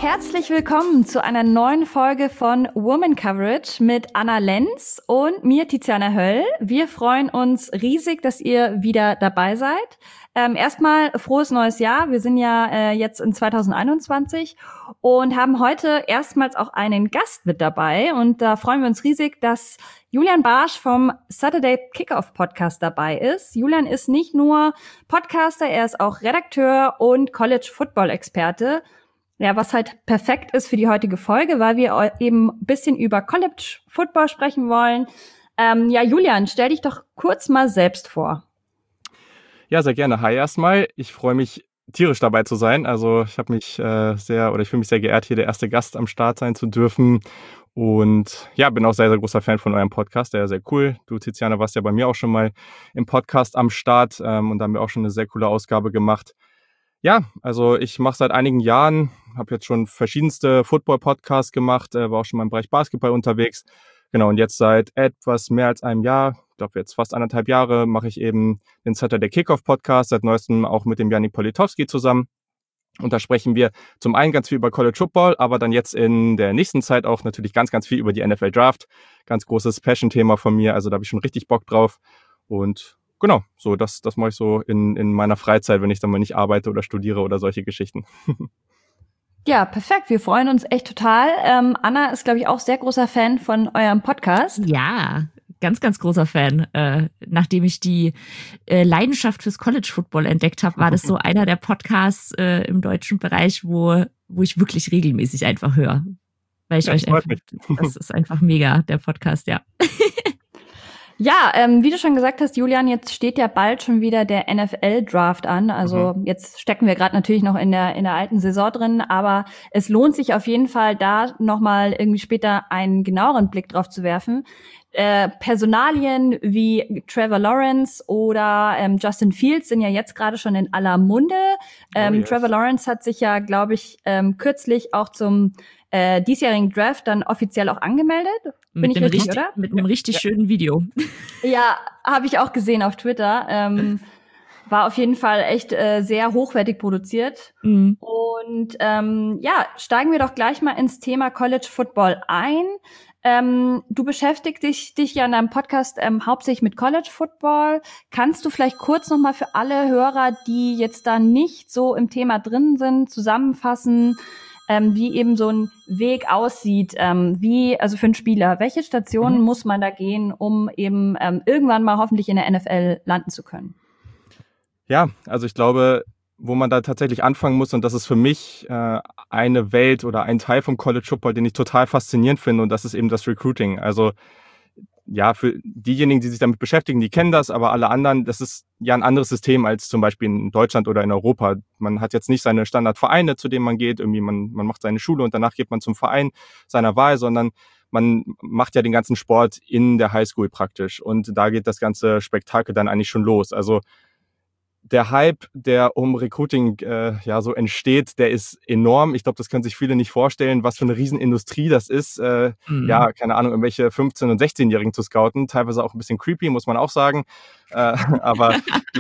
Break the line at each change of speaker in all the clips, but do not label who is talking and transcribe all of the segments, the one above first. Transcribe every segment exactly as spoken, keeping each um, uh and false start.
Herzlich willkommen zu einer neuen Folge von Woman Coverage mit Anna Lenz und mir, Tiziana Höll. Wir freuen uns riesig, dass ihr wieder dabei seid. Ähm, erstmal frohes neues Jahr. Wir sind ja äh, jetzt in zwanzig einundzwanzig und haben heute erstmals auch einen Gast mit dabei. Und da freuen wir uns riesig, dass Julian Barsch vom Saturday Kickoff Podcast dabei ist. Julian ist nicht nur Podcaster, er ist auch Redakteur und College-Football-Experte. Ja, was halt perfekt ist für die heutige Folge, weil wir eben ein bisschen über College Football sprechen wollen. Ähm, ja, Julian, stell dich doch kurz mal selbst vor.
Ja, sehr gerne. Hi erstmal. Ich freue mich tierisch dabei zu sein. Also ich habe mich äh, sehr oder ich fühle mich sehr geehrt, hier der erste Gast am Start sein zu dürfen. Und ja, bin auch sehr, sehr großer Fan von eurem Podcast. Der ist sehr cool. Du, Tiziana, warst ja bei mir auch schon mal im Podcast am Start ähm, und da haben wir auch schon eine sehr coole Ausgabe gemacht. Ja, also ich mache seit einigen Jahren, habe jetzt schon verschiedenste Football-Podcasts gemacht, äh, war auch schon mal im Bereich Basketball unterwegs. Genau, und jetzt seit etwas mehr als einem Jahr, ich glaube jetzt fast anderthalb Jahre, mache ich eben den Saturday Kickoff Podcast, seit neuestem auch mit dem Janik Politowski zusammen. Und da sprechen wir zum einen ganz viel über College Football, aber dann jetzt in der nächsten Zeit auch natürlich ganz, ganz viel über die N F L Draft. Ganz großes Passion-Thema von mir, also da habe ich schon richtig Bock drauf. Und genau, so das, das mache ich so in, in meiner Freizeit, wenn ich dann mal nicht arbeite oder studiere oder solche Geschichten.
Ja, perfekt. Wir freuen uns echt total. Ähm, Anna ist, glaube ich, auch sehr großer Fan von eurem Podcast.
Ja, ganz, ganz großer Fan. Äh, nachdem ich die äh, Leidenschaft fürs College Football entdeckt habe, war das so einer der Podcasts äh, im deutschen Bereich, wo, wo ich wirklich regelmäßig einfach höre. Weil ich
ja,
euch einfach, das ist einfach mega, der Podcast, ja.
Ja, ähm, wie du schon gesagt hast, Julian, jetzt steht ja bald schon wieder der N F L-Draft an. Also mhm. jetzt stecken wir gerade natürlich noch in der in der alten Saison drin, aber es lohnt sich auf jeden Fall, da nochmal irgendwie später einen genaueren Blick drauf zu werfen. Äh, Personalien wie Trevor Lawrence oder ähm, Justin Fields sind ja jetzt gerade schon in aller Munde. Ähm, oh yes. Trevor Lawrence hat sich ja, glaube ich, ähm, kürzlich auch zum äh, diesjährigen Draft dann offiziell auch angemeldet. Bin
mit
ich
einem
richtig,
richtig,
oder?
Mit einem richtig ja. schönen Video.
Ja, habe ich auch gesehen auf Twitter. Ähm, war auf jeden Fall echt äh, sehr hochwertig produziert. Mhm. Und ähm, ja, steigen wir doch gleich mal ins Thema College Football ein. Ähm, du beschäftigst dich, dich ja in deinem Podcast ähm, hauptsächlich mit College Football. Kannst du vielleicht kurz nochmal für alle Hörer, die jetzt da nicht so im Thema drin sind, zusammenfassen, ähm, wie eben so ein Weg aussieht, ähm, wie, also für einen Spieler, welche Stationen mhm. muss man da gehen, um eben ähm, irgendwann mal hoffentlich in der N F L landen zu können?
Ja, also ich glaube, wo man da tatsächlich anfangen muss, und das ist für mich äh, eine Welt oder ein Teil vom College Football, den ich total faszinierend finde, und das ist eben das Recruiting. Also ja, für diejenigen, die sich damit beschäftigen, die kennen das, aber alle anderen, das ist ja ein anderes System als zum Beispiel in Deutschland oder in Europa. Man hat jetzt nicht seine Standardvereine, zu denen man geht, irgendwie man, man macht seine Schule und danach geht man zum Verein seiner Wahl, sondern man macht ja den ganzen Sport in der Highschool praktisch, und da geht das ganze Spektakel dann eigentlich schon los. Also der Hype, der um Recruiting äh, ja so entsteht, der ist enorm. Ich glaube, das können sich viele nicht vorstellen, was für eine Riesenindustrie das ist. Äh, mhm. Ja, keine Ahnung, irgendwelche fünfzehn- und sechzehnjährigen zu scouten. Teilweise auch ein bisschen creepy, muss man auch sagen. Äh, aber,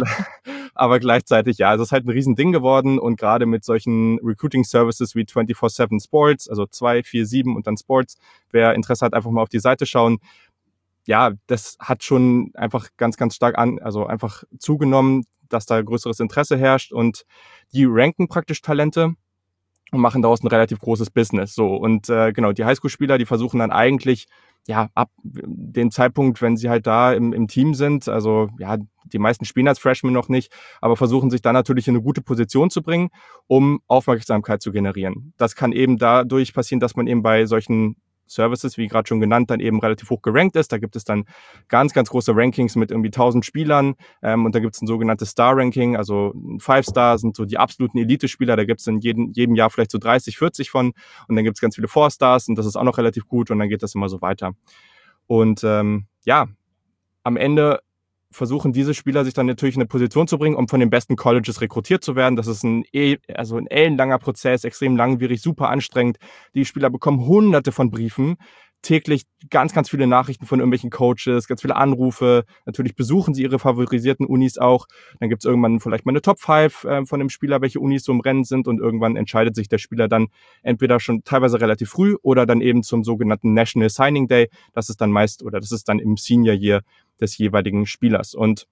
aber gleichzeitig, ja, also es ist halt ein Riesending geworden. Und gerade mit solchen Recruiting-Services wie vierundzwanzig sieben Sports, also zwei, vier, sieben und dann Sports, wer Interesse hat, einfach mal auf die Seite schauen. Ja, das hat schon einfach ganz, ganz stark an, also einfach zugenommen, dass da größeres Interesse herrscht, und die ranken praktisch Talente und machen daraus ein relativ großes Business. So, und äh, genau, die Highschool-Spieler, die versuchen dann eigentlich, ja, ab dem Zeitpunkt, wenn sie halt da im, im Team sind, also ja, die meisten spielen als Freshmen noch nicht, aber versuchen sich dann natürlich in eine gute Position zu bringen, um Aufmerksamkeit zu generieren. Das kann eben dadurch passieren, dass man eben bei solchen Services, wie gerade schon genannt, dann eben relativ hoch gerankt ist. Da gibt es dann ganz, ganz große Rankings mit irgendwie tausend Spielern, ähm, und da gibt es ein sogenanntes Star-Ranking, also Five-Star sind so die absoluten Elite-Spieler, da gibt es in jedem, jedem Jahr vielleicht so dreißig, vierzig von, und dann gibt es ganz viele Four-Stars, und das ist auch noch relativ gut, und dann geht das immer so weiter. Und ähm, ja, am Ende versuchen diese Spieler sich dann natürlich in eine Position zu bringen, um von den besten Colleges rekrutiert zu werden. Das ist ein, also ein ellenlanger Prozess, extrem langwierig, super anstrengend. Die Spieler bekommen hunderte von Briefen. täglich ganz, ganz viele Nachrichten von irgendwelchen Coaches, ganz viele Anrufe. Natürlich besuchen sie ihre favorisierten Unis auch. Dann gibt es irgendwann vielleicht mal eine Top fünf äh, von dem Spieler, welche Unis so im Rennen sind. Und irgendwann entscheidet sich der Spieler dann entweder schon teilweise relativ früh oder dann eben zum sogenannten National Signing Day. Das ist dann meist, oder das ist dann im Senior Year des jeweiligen Spielers. Und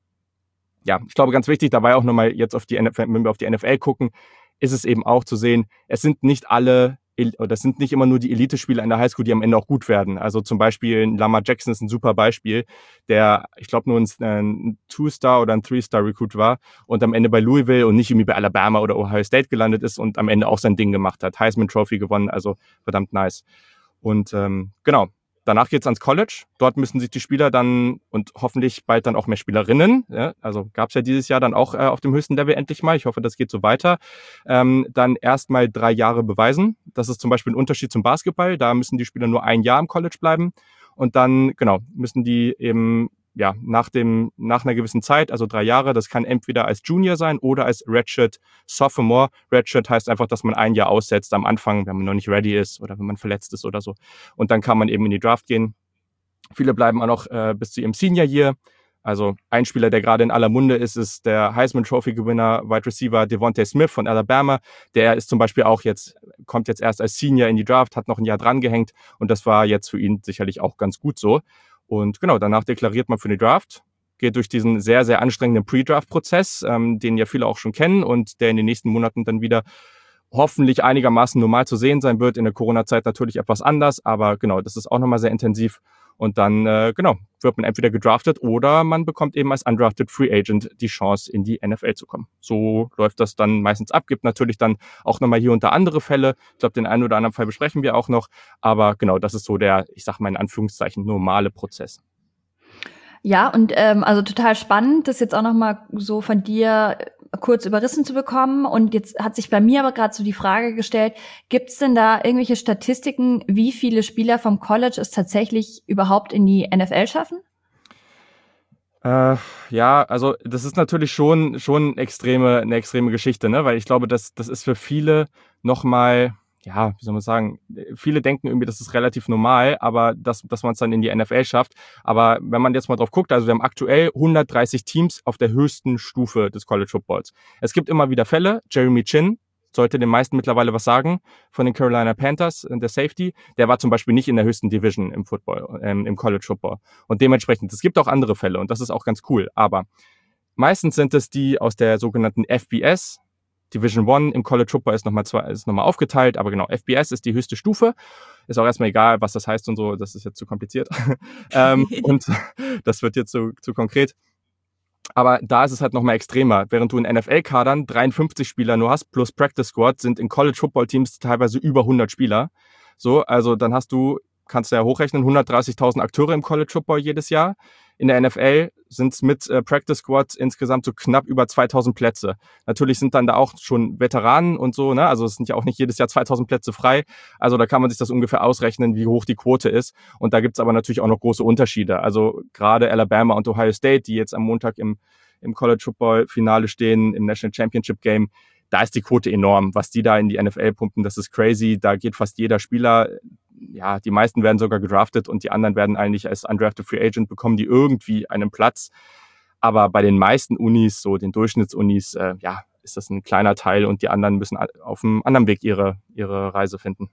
ja, ich glaube, ganz wichtig dabei auch nochmal jetzt auf die N F L, wenn wir auf die N F L gucken, ist es eben auch zu sehen, es sind nicht alle, oder es sind nicht immer nur die Elite-Spieler in der Highschool, die am Ende auch gut werden. Also zum Beispiel Lamar Jackson ist ein super Beispiel, der, ich glaube, nur ein, ein Two-Star oder ein Three-Star-Recruit war und am Ende bei Louisville und nicht irgendwie bei Alabama oder Ohio State gelandet ist und am Ende auch sein Ding gemacht hat. Heisman Trophy gewonnen, also verdammt nice. Und ähm, genau. Danach geht's ans College. Dort müssen sich die Spieler dann und hoffentlich bald dann auch mehr Spielerinnen, ja, also gab's ja dieses Jahr dann auch äh, auf dem höchsten Level endlich mal, ich hoffe, das geht so weiter, ähm, dann erstmal drei Jahre beweisen. Das ist zum Beispiel ein Unterschied zum Basketball. Da müssen die Spieler nur ein Jahr im College bleiben und dann, genau, müssen die eben ja nach dem nach einer gewissen Zeit, also drei Jahre, das kann entweder als Junior sein oder als Redshirt Sophomore. Redshirt heißt einfach, dass man ein Jahr aussetzt am Anfang, wenn man noch nicht ready ist oder wenn man verletzt ist oder so. Und dann kann man eben in die Draft gehen. Viele bleiben auch noch äh, bis zu ihrem Senior Year. Also ein Spieler, der gerade in aller Munde ist, ist der Heisman Trophy Gewinner, Wide Receiver Devontae Smith von Alabama. Der ist zum Beispiel auch jetzt, kommt jetzt erst als Senior in die Draft, hat noch ein Jahr dran gehängt und das war jetzt für ihn sicherlich auch ganz gut so. Und genau, danach deklariert man für die Draft, geht durch diesen sehr, sehr anstrengenden Pre-Draft-Prozess, ähm, den ja viele auch schon kennen und der in den nächsten Monaten dann wieder hoffentlich einigermaßen normal zu sehen sein wird. In der Corona-Zeit natürlich etwas anders, aber genau, das ist auch nochmal sehr intensiv. Und dann, äh, genau, wird man entweder gedraftet oder man bekommt eben als undrafted Free Agent die Chance, in die N F L zu kommen. So läuft das dann meistens ab. Gibt natürlich dann auch nochmal hier und da andere Fälle. Ich glaube, den einen oder anderen Fall besprechen wir auch noch. Aber genau, das ist so der, ich sag mal in Anführungszeichen, normale Prozess.
Ja, und ähm, also total spannend, das jetzt auch nochmal so von dir kurz überrissen zu bekommen. Und jetzt hat sich bei mir aber gerade so die Frage gestellt, gibt es denn da irgendwelche Statistiken, wie viele Spieler vom College es tatsächlich überhaupt in die N F L schaffen?
Äh, ja, also das ist natürlich schon schon extreme eine extreme Geschichte, ne? Weil ich glaube, das das ist für viele nochmal, ja, wie soll man sagen, viele denken irgendwie, das ist relativ normal, aber dass, dass man es dann in die N F L schafft. Aber wenn man jetzt mal drauf guckt, also wir haben aktuell hundertdreißig Teams auf der höchsten Stufe des College Footballs. Es gibt immer wieder Fälle. Jeremy Chin sollte den meisten mittlerweile was sagen, von den Carolina Panthers, der Safety. Der war zum Beispiel nicht in der höchsten Division im Football, ähm, im College Football. Und dementsprechend, es gibt auch andere Fälle und das ist auch ganz cool. Aber meistens sind es die aus der sogenannten F B S, Division One im College Football ist nochmal zwei, ist nochmal aufgeteilt, aber genau, F B S ist die höchste Stufe. Ist auch erstmal egal, was das heißt und so, das ist jetzt zu kompliziert. ähm, und das wird jetzt zu, zu konkret. Aber da ist es halt nochmal extremer. Während du in N F L-Kadern dreiundfünfzig Spieler nur hast, plus Practice Squad, sind in College Football Teams teilweise über hundert Spieler. So, also dann hast du, kannst du ja hochrechnen, hundertdreißigtausend Akteure im College Football jedes Jahr. In der N F L sind es mit äh, Practice Squads insgesamt so knapp über zweitausend Plätze. Natürlich sind dann da auch schon Veteranen und so, ne? Also es sind ja auch nicht jedes Jahr zweitausend Plätze frei. Also da kann man sich das ungefähr ausrechnen, wie hoch die Quote ist. Und da gibt's aber natürlich auch noch große Unterschiede. Also gerade Alabama und Ohio State, die jetzt am Montag im, im College Football Finale stehen, im National Championship Game, da ist die Quote enorm. Was die da in die N F L pumpen, das ist crazy. Da geht fast jeder Spieler, ja, die meisten werden sogar gedraftet und die anderen werden eigentlich als undrafted Free Agent bekommen, die irgendwie einen Platz. Aber bei den meisten Unis, so den Durchschnittsunis, äh, ja, ist das ein kleiner Teil und die anderen müssen auf einem anderen Weg ihre, ihre Reise finden.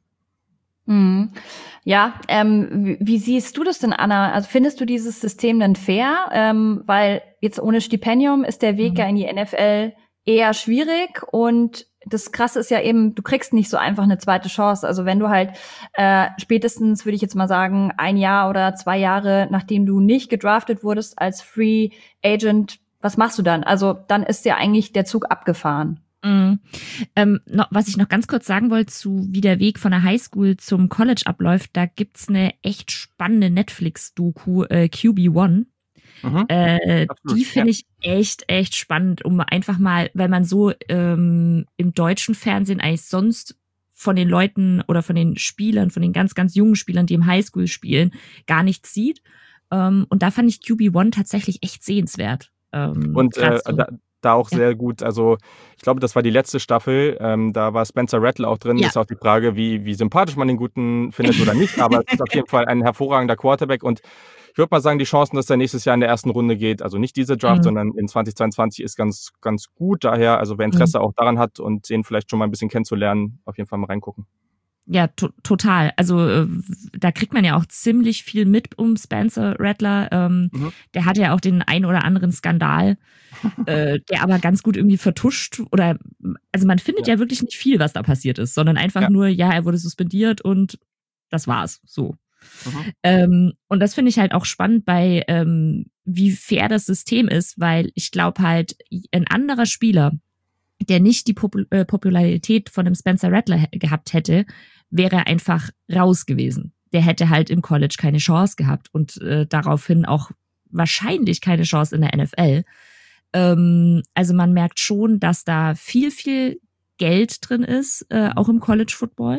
Mhm. Ja, ähm, wie, wie siehst du das denn, Anna? Also findest du dieses System denn fair? Ähm, weil jetzt ohne Stipendium ist der Weg mhm. ja in die N F L eher schwierig und das Krasse ist ja eben, du kriegst nicht so einfach eine zweite Chance. Also wenn du halt äh, spätestens, würde ich jetzt mal sagen, ein Jahr oder zwei Jahre, nachdem du nicht gedraftet wurdest als Free Agent, was machst du dann? Also dann ist ja eigentlich der Zug abgefahren.
Mhm. Ähm, noch, was ich noch ganz kurz sagen wollte, zu wie der Weg von der Highschool zum College abläuft, da gibt's eine echt spannende Netflix-Doku, äh, Q B One. Mhm. Äh, die finde ich echt, echt spannend, um einfach mal, weil man so ähm, im deutschen Fernsehen eigentlich sonst von den Leuten oder von den Spielern, von den ganz, ganz jungen Spielern, die im Highschool spielen, gar nichts sieht. Ähm, und da fand ich Q B One tatsächlich echt sehenswert. Ähm,
und äh,
so.
da, da auch
Ja.
sehr gut, also ich glaube, das war die letzte Staffel, ähm, da war Spencer Rattler auch drin,
Ja.
ist auch die Frage, wie, wie sympathisch man den Guten findet oder nicht, aber es ist auf jeden Fall ein hervorragender Quarterback und ich würde mal sagen, die Chancen, dass er nächstes Jahr in der ersten Runde geht, also nicht diese Draft,
Mhm.
sondern in zwanzig zweiundzwanzig ist ganz, ganz gut, daher, also wer Interesse
Mhm.
auch daran hat und den vielleicht schon mal ein bisschen kennenzulernen, auf jeden Fall mal reingucken.
Ja, to- total. Also äh, da kriegt man ja auch ziemlich viel mit um Spencer Rattler. Ähm,
Mhm.
Der hat ja auch den ein oder anderen Skandal, äh, der aber ganz gut irgendwie vertuscht oder also man findet
Ja.
ja wirklich nicht viel, was da passiert ist, sondern einfach
Ja.
nur, ja, er wurde suspendiert und das war's. So.
Mhm.
Ähm, und das finde ich halt auch spannend bei, ähm, wie fair das System ist, weil ich glaube halt, ein anderer Spieler, der nicht die Popul- äh, Popularität von dem Spencer Rattler he- gehabt hätte, wäre einfach raus gewesen. Der hätte halt im College keine Chance gehabt und äh, daraufhin auch wahrscheinlich keine Chance in der N F L. Ähm, also man merkt schon, dass da viel, viel Geld drin ist, äh, auch im College Football.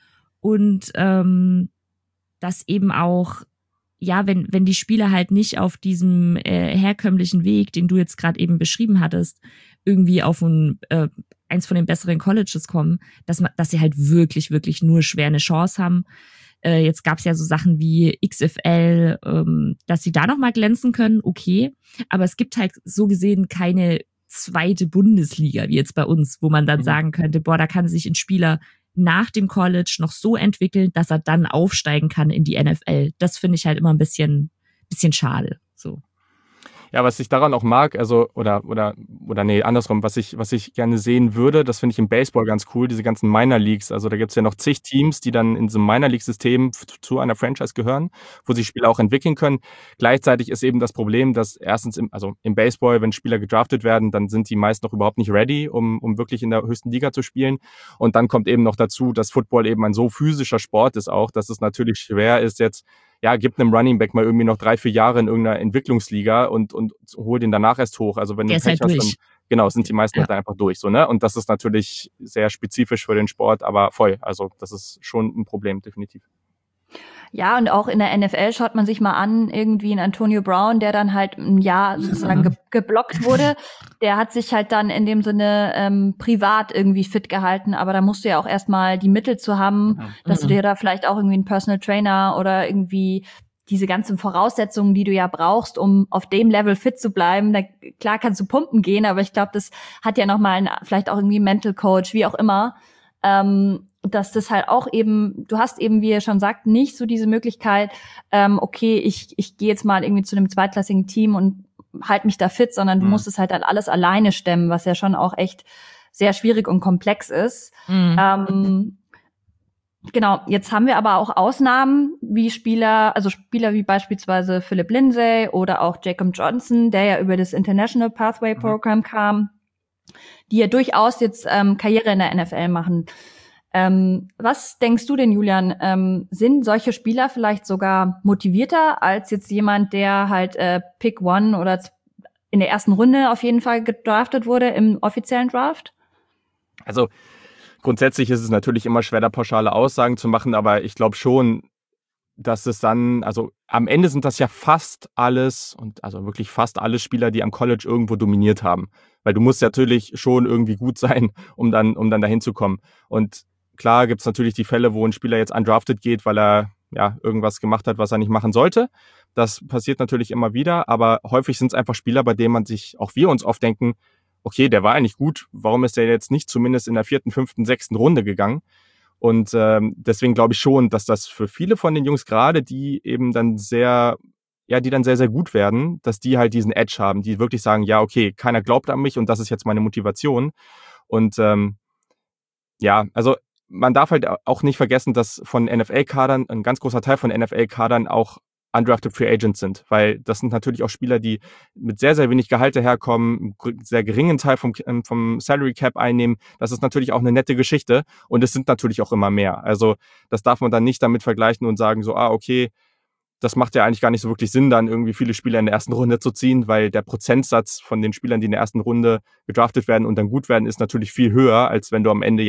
Und ähm, dass eben auch, ja, wenn, wenn die Spieler halt nicht auf diesem äh, herkömmlichen Weg, den du jetzt gerade eben beschrieben hattest, irgendwie auf ein, äh, eins von den besseren Colleges kommen, dass, man, dass sie halt wirklich, wirklich nur schwer eine Chance haben. Äh, jetzt gab es ja so Sachen wie X F L, ähm, dass sie da nochmal glänzen können, okay. Aber es gibt halt so gesehen keine zweite Bundesliga, wie jetzt bei uns, wo man dann
Mhm.
sagen könnte, boah, da kann sich ein Spieler nach dem College noch so entwickeln, dass er dann aufsteigen kann in die N F L. Das finde ich halt immer ein bisschen, bisschen schade. So.
Ja, was ich daran auch mag, also, oder, oder, oder nee, andersrum, was ich, was ich gerne sehen würde, das finde ich im Baseball ganz cool, diese ganzen Minor Leagues. Also da gibt es ja noch zig Teams, die dann in diesem Minor League-System f- zu einer Franchise gehören, wo sich Spieler auch entwickeln können. Gleichzeitig ist eben das Problem, dass erstens, im, also im Baseball, wenn Spieler gedraftet werden, dann sind die meist noch überhaupt nicht ready, um, um wirklich in der höchsten Liga zu spielen. Und dann kommt eben noch dazu, dass Football eben ein so physischer Sport ist auch, dass es natürlich schwer ist, jetzt ja, gibt einem Running Back mal irgendwie noch drei, vier Jahre in irgendeiner Entwicklungsliga und, und hol den danach erst hoch. Also wenn
Der
du
ist
Pech
halt
hast,
durch.
dann, genau, sind die meisten
Ja.
halt dann einfach durch, so, ne? Und das ist natürlich sehr spezifisch für den Sport, aber voll. Also das ist schon ein Problem, definitiv.
Ja, und auch in der N F L schaut man sich mal an, irgendwie ein Antonio Brown, der dann halt ein Jahr sozusagen ge geblockt wurde. Der hat sich halt dann in dem Sinne ähm, privat irgendwie fit gehalten, aber da musst du ja auch erstmal die Mittel zu haben,
Mhm.
dass du
Mhm.
dir da vielleicht auch irgendwie einen Personal Trainer oder irgendwie diese ganzen Voraussetzungen, die du ja brauchst, um auf dem Level fit zu bleiben. Da, klar kannst du pumpen gehen, aber ich glaube, das hat ja nochmal einen, vielleicht auch irgendwie einen Mental Coach, wie auch immer. Ähm, dass das halt auch eben, du hast eben, wie ihr schon sagt, nicht so diese Möglichkeit, ähm, okay, ich ich gehe jetzt mal irgendwie zu einem zweitklassigen Team und halt mich da fit, sondern du
Mhm.
musst es halt, halt alles alleine stemmen, was ja schon auch echt sehr schwierig und komplex ist.
Mhm.
Ähm, genau, jetzt haben wir aber auch Ausnahmen, wie Spieler, also Spieler wie beispielsweise Philip Lindsay oder auch Jacob Johnson, der ja über das International Pathway Program kam, die ja durchaus jetzt ähm, Karriere in der N F L machen. Ähm, was denkst du denn, Julian? Ähm, sind solche Spieler vielleicht sogar motivierter als jetzt jemand, der halt äh, Pick One oder in der ersten Runde auf jeden Fall gedraftet wurde im offiziellen Draft?
Also grundsätzlich ist es natürlich immer schwer, da pauschale Aussagen zu machen, aber ich glaube schon, dass es dann, also am Ende sind das ja fast alles und also wirklich fast alle Spieler, die am College irgendwo dominiert haben. Weil du musst natürlich schon irgendwie gut sein, um dann, um dann dahin zu kommen. Und klar gibt es natürlich die Fälle, wo ein Spieler jetzt undrafted geht, weil er ja irgendwas gemacht hat, was er nicht machen sollte. Das passiert natürlich immer wieder, aber häufig sind es einfach Spieler, bei denen man sich, auch wir uns oft denken, okay, der war eigentlich gut, warum ist der jetzt nicht zumindest in der vierten, fünften, sechsten Runde gegangen? Und ähm, deswegen glaube ich schon, dass das für viele von den Jungs, gerade die eben dann sehr, ja, die dann sehr, sehr gut werden, dass die halt diesen Edge haben, die wirklich sagen, ja, okay, keiner glaubt an mich und das ist jetzt meine Motivation. Und ähm, ja, also man darf halt auch nicht vergessen, dass von N F L-Kadern, ein ganz großer Teil von N F L-Kadern auch undrafted Free Agents sind, weil das sind natürlich auch Spieler, die mit sehr, sehr wenig Gehalt daherkommen, einen sehr geringen Teil vom, vom Salary Cap einnehmen. Das ist natürlich auch eine nette Geschichte und es sind natürlich auch immer mehr. Also das darf man dann nicht damit vergleichen und sagen so, ah, okay, das macht ja eigentlich gar nicht so wirklich Sinn, dann irgendwie viele Spieler in der ersten Runde zu ziehen, weil der Prozentsatz von den Spielern, die in der ersten Runde gedraftet werden und dann gut werden, ist natürlich viel höher, als wenn du am Ende jetzt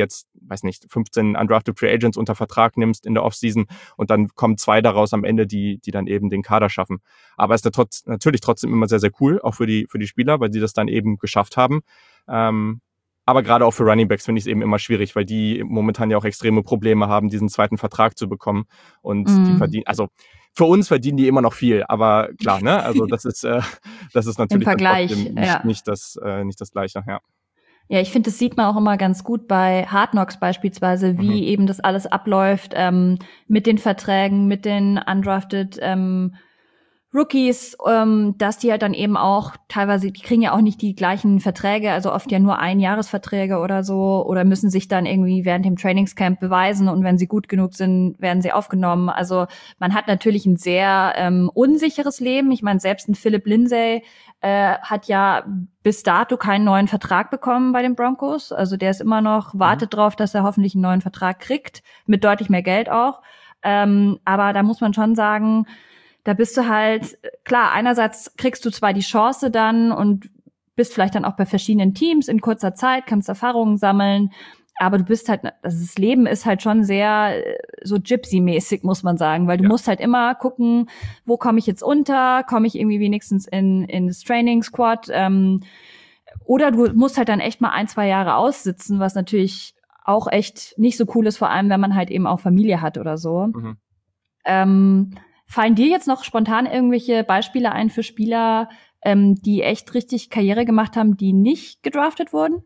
weiß nicht, fünfzehn undrafted Free Agents unter Vertrag nimmst in der Offseason und dann kommen zwei daraus am Ende, die die dann eben den Kader schaffen. Aber es ist trotz, natürlich trotzdem immer sehr, sehr cool, auch für die für die Spieler, weil sie das dann eben geschafft haben. Ähm, aber gerade auch für Running Backs finde ich es eben immer schwierig, weil die momentan ja auch extreme Probleme haben, diesen zweiten Vertrag zu bekommen. Und mm. die verdienen, also für uns verdienen die immer noch viel, aber klar, ne? Also das ist, äh, das ist natürlich
im Vergleich,
nicht,
ja.
nicht das, äh, nicht das Gleiche, ja.
Ja, ich finde, das sieht man auch immer ganz gut bei Hard Knocks beispielsweise, wie mhm. eben das alles abläuft, ähm, mit den Verträgen, mit den undrafted ähm, Rookies, ähm, dass die halt dann eben auch teilweise, die kriegen ja auch nicht die gleichen Verträge, also oft ja nur Einjahresverträge oder so, oder müssen sich dann irgendwie während dem Trainingscamp beweisen und wenn sie gut genug sind, werden sie aufgenommen. Also man hat natürlich ein sehr ähm, unsicheres Leben. Ich meine, selbst ein Philip Lindsay äh, hat ja bis dato keinen neuen Vertrag bekommen bei den Broncos. Also der ist immer noch, mhm. wartet drauf, dass er hoffentlich einen neuen Vertrag kriegt, mit deutlich mehr Geld auch. Ähm, aber da muss man schon sagen, da bist du halt, klar, einerseits kriegst du zwar die Chance dann und bist vielleicht dann auch bei verschiedenen Teams in kurzer Zeit, kannst Erfahrungen sammeln, aber du bist halt, also das Leben ist halt schon sehr so Gypsy-mäßig, muss man sagen, weil du ja. musst halt immer gucken, wo komme ich jetzt unter, komme ich irgendwie wenigstens in in das Training-Squad, ähm, oder du musst halt dann echt mal ein, zwei Jahre aussitzen, was natürlich auch echt nicht so cool ist, vor allem, wenn man halt eben auch Familie hat oder so. Mhm. Ähm, Fallen dir jetzt noch spontan irgendwelche Beispiele ein für Spieler, ähm, die echt richtig Karriere gemacht haben, die nicht gedraftet wurden?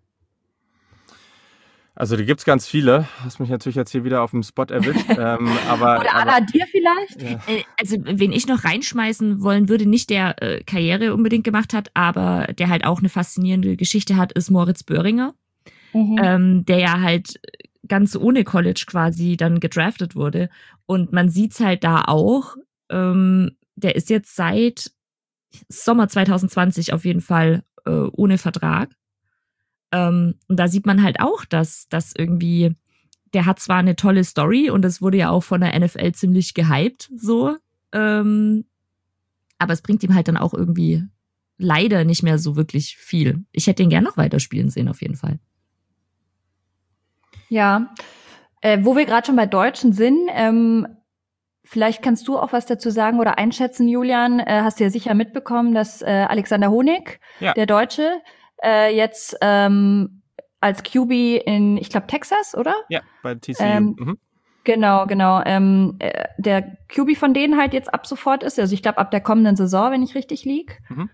Also die gibt's ganz viele. Hast mich natürlich jetzt hier wieder auf dem Spot erwischt. ähm, aber,
Oder Anna,
aber,
dir vielleicht?
Ja. Also wen ich noch reinschmeißen wollen würde, nicht der äh, Karriere unbedingt gemacht hat, aber der halt auch eine faszinierende Geschichte hat, ist Moritz Böhringer, mhm. ähm, der ja halt ganz ohne College quasi dann gedraftet wurde. Und man sieht's halt da auch, ähm, der ist jetzt seit Sommer zwanzig zwanzig auf jeden Fall äh, ohne Vertrag. Ähm, und da sieht man halt auch, dass, dass irgendwie, der hat zwar eine tolle Story und das wurde ja auch von der N F L ziemlich gehypt, so, ähm, aber es bringt ihm halt dann auch irgendwie leider nicht mehr so wirklich viel. Ich hätte ihn gern noch weiterspielen sehen, auf jeden Fall.
Ja, äh, wo wir gerade schon bei Deutschen sind, ähm, vielleicht kannst du auch was dazu sagen oder einschätzen, Julian. Äh, hast du ja sicher mitbekommen, dass äh, Alexander Honig, ja. der Deutsche, äh, jetzt ähm, als Q B in, ich glaube, Texas, oder?
Ja, bei T C U.
Ähm,
mhm.
Genau, genau. Ähm, äh, der Q B von denen halt jetzt ab sofort ist, also ich glaube ab der kommenden Saison, wenn ich richtig lieg. Mhm.